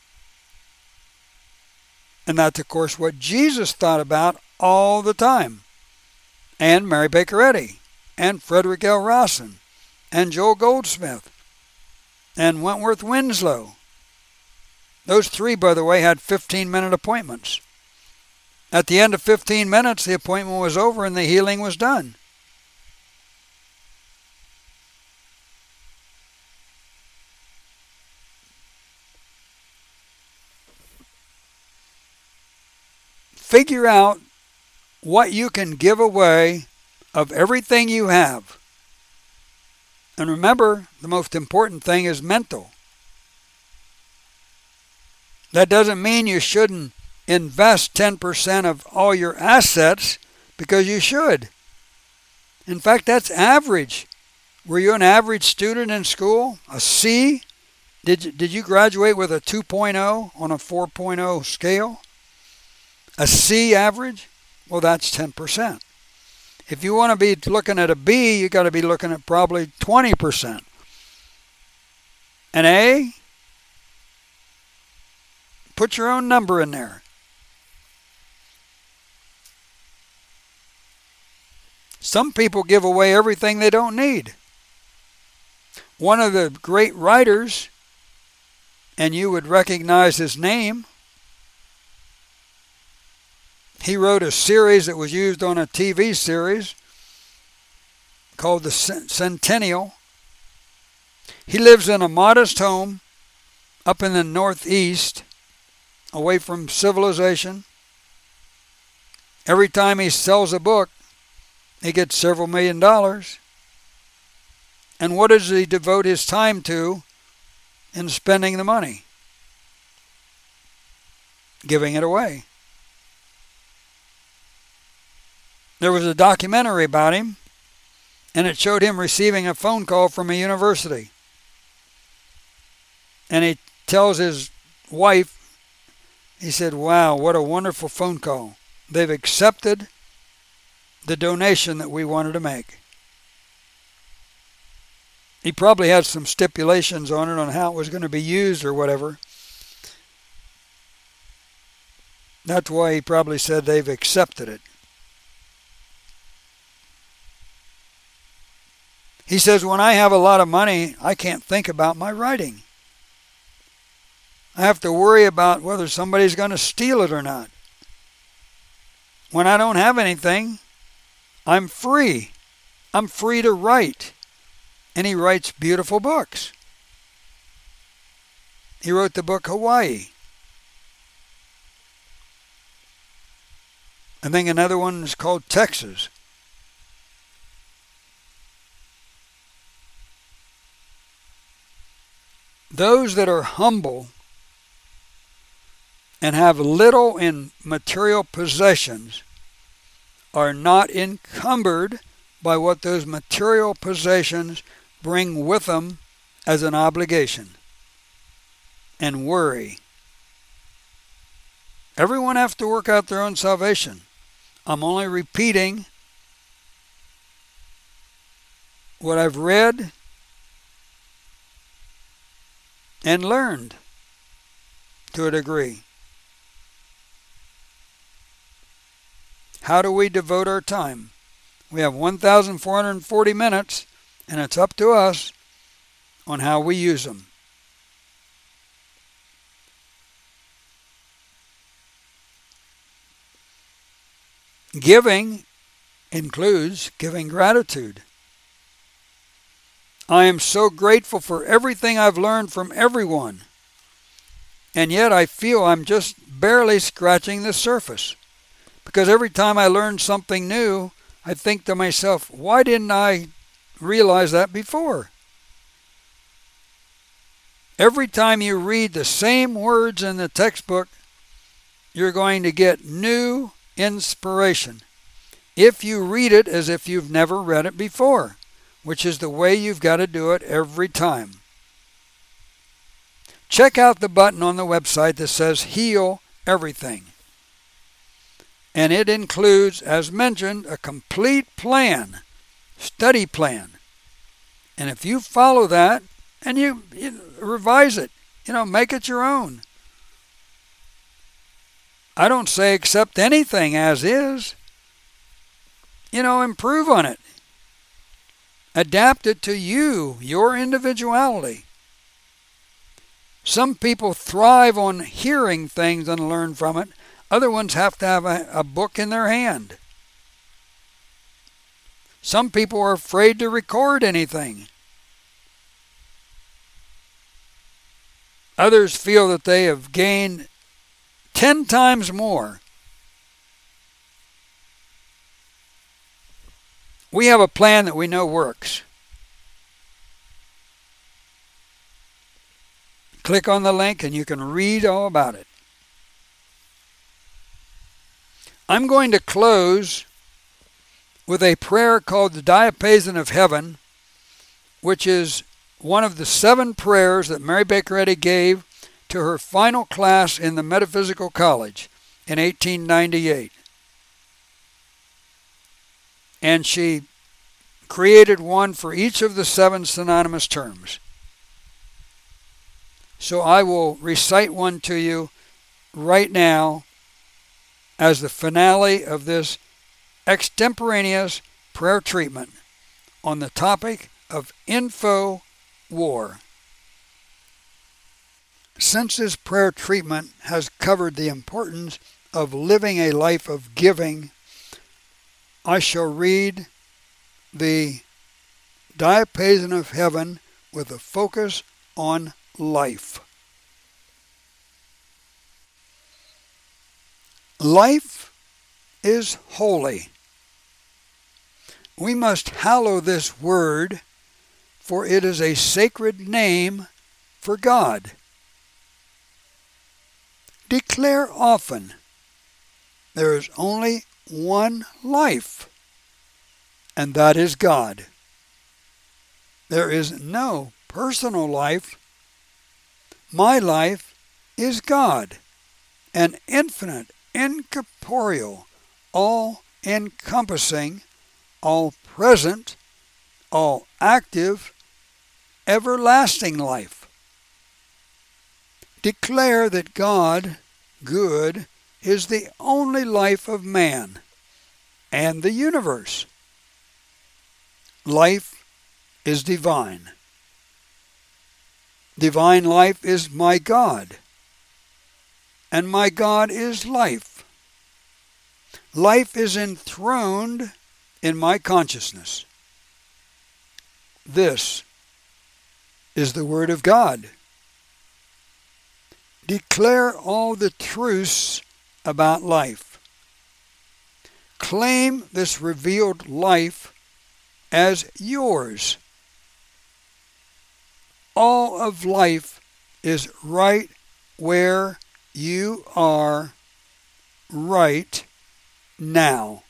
And that's, of course, what Jesus thought about all the time. And Mary Baker Eddy, and Frederick L. Rawson, and Joel Goldsmith, and Wentworth Winslow. Those three, by the way, had fifteen-minute appointments. At the end of fifteen minutes, the appointment was over and the healing was done. Figure out what you can give away of everything you have. And remember, the most important thing is mental. That doesn't mean you shouldn't invest ten percent of all your assets, because you should. In fact, that's average. Were you an average student in school? A C? Did you, did you graduate with a two point oh on a four point oh scale? A C average? Well, that's ten percent. If you want to be looking at a B, you got to be looking at probably twenty percent. An A? Put your own number in there. Some people give away everything they don't need. One of the great writers, and you would recognize his name, he wrote a series that was used on a T V series called The Centennial. He lives in a modest home up in the Northeast, away from civilization. Every time he sells a book, he gets several million dollars. And what does he devote his time to in spending the money? giving it away. There was a documentary about him, and it showed him receiving a phone call from a university. And he tells his wife, he said, "Wow, what a wonderful phone call. They've accepted the donation that we wanted to make." He probably had some stipulations on it on how it was going to be used or whatever. That's why he probably said they've accepted it. He says, "When I have a lot of money, I can't think about my writing. I have to worry about whether somebody's going to steal it or not. When I don't have anything, I'm free. I'm free to write." And he writes beautiful books. He wrote the book Hawaii. I think another one is called Texas. Those that are humble and have little in material possessions are not encumbered by what those material possessions bring with them as an obligation and worry. Everyone has to work out their own salvation. I'm only repeating what I've read and learned to a degree. How do we devote our time? We have one thousand four hundred forty minutes, and it's up to us on how we use them. Giving includes giving gratitude. I am so grateful for everything I've learned from everyone, and yet I feel I'm just barely scratching the surface. Because every time I learn something new, I think to myself, why didn't I realize that before? Every time you read the same words in the textbook, you're going to get new inspiration. If you read it as if you've never read it before, which is the way you've got to do it every time. Check out the button on the website that says Heal Everything. And it includes, as mentioned, a complete plan, study plan. And if you follow that and you, you revise it, you know, make it your own. I don't say accept anything as is. You know, improve on it. Adapt it to you, your individuality. Some people thrive on hearing things and learn from it. Other ones have to have a, a book in their hand. Some people are afraid to record anything. Others feel that they have gained ten times more. We have a plan that we know works. Click on the link and you can read all about it. I'm going to close with a prayer called the Diapason of Heaven, which is one of the seven prayers that Mary Baker Eddy gave to her final class in the Metaphysical College in eighteen ninety-eight. And she created one for each of the seven synonymous terms. So I will recite one to you right now as the finale of this extemporaneous prayer treatment on the topic of info war. Since this prayer treatment has covered the importance of living a life of giving, I shall read the Diapason of Heaven with a focus on life. Life is holy. We must hallow this word, for it is a sacred name for God. Declare often, there is only one life, and that is God. There is no personal life. My life is God, an infinite, incorporeal, all-encompassing, all-present, all-active, everlasting life. Declare that God, good, is the only life of man and the universe. Life is divine. Divine life is my God, and my God is life. Life is enthroned in my consciousness. This is the Word of God. Declare all the truths about life. Claim this revealed life as yours. All of life is right where you are right now.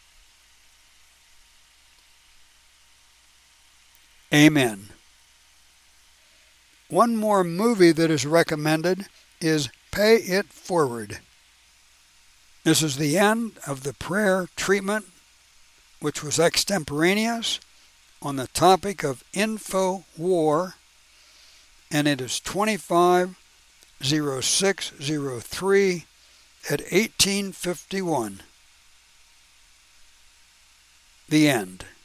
Amen. One more movie that is recommended is Pay It Forward. This is the end of the prayer treatment, which was extemporaneous on the topic of InfoWar, and it is twenty-five oh six oh three at eighteen fifty-one. The end.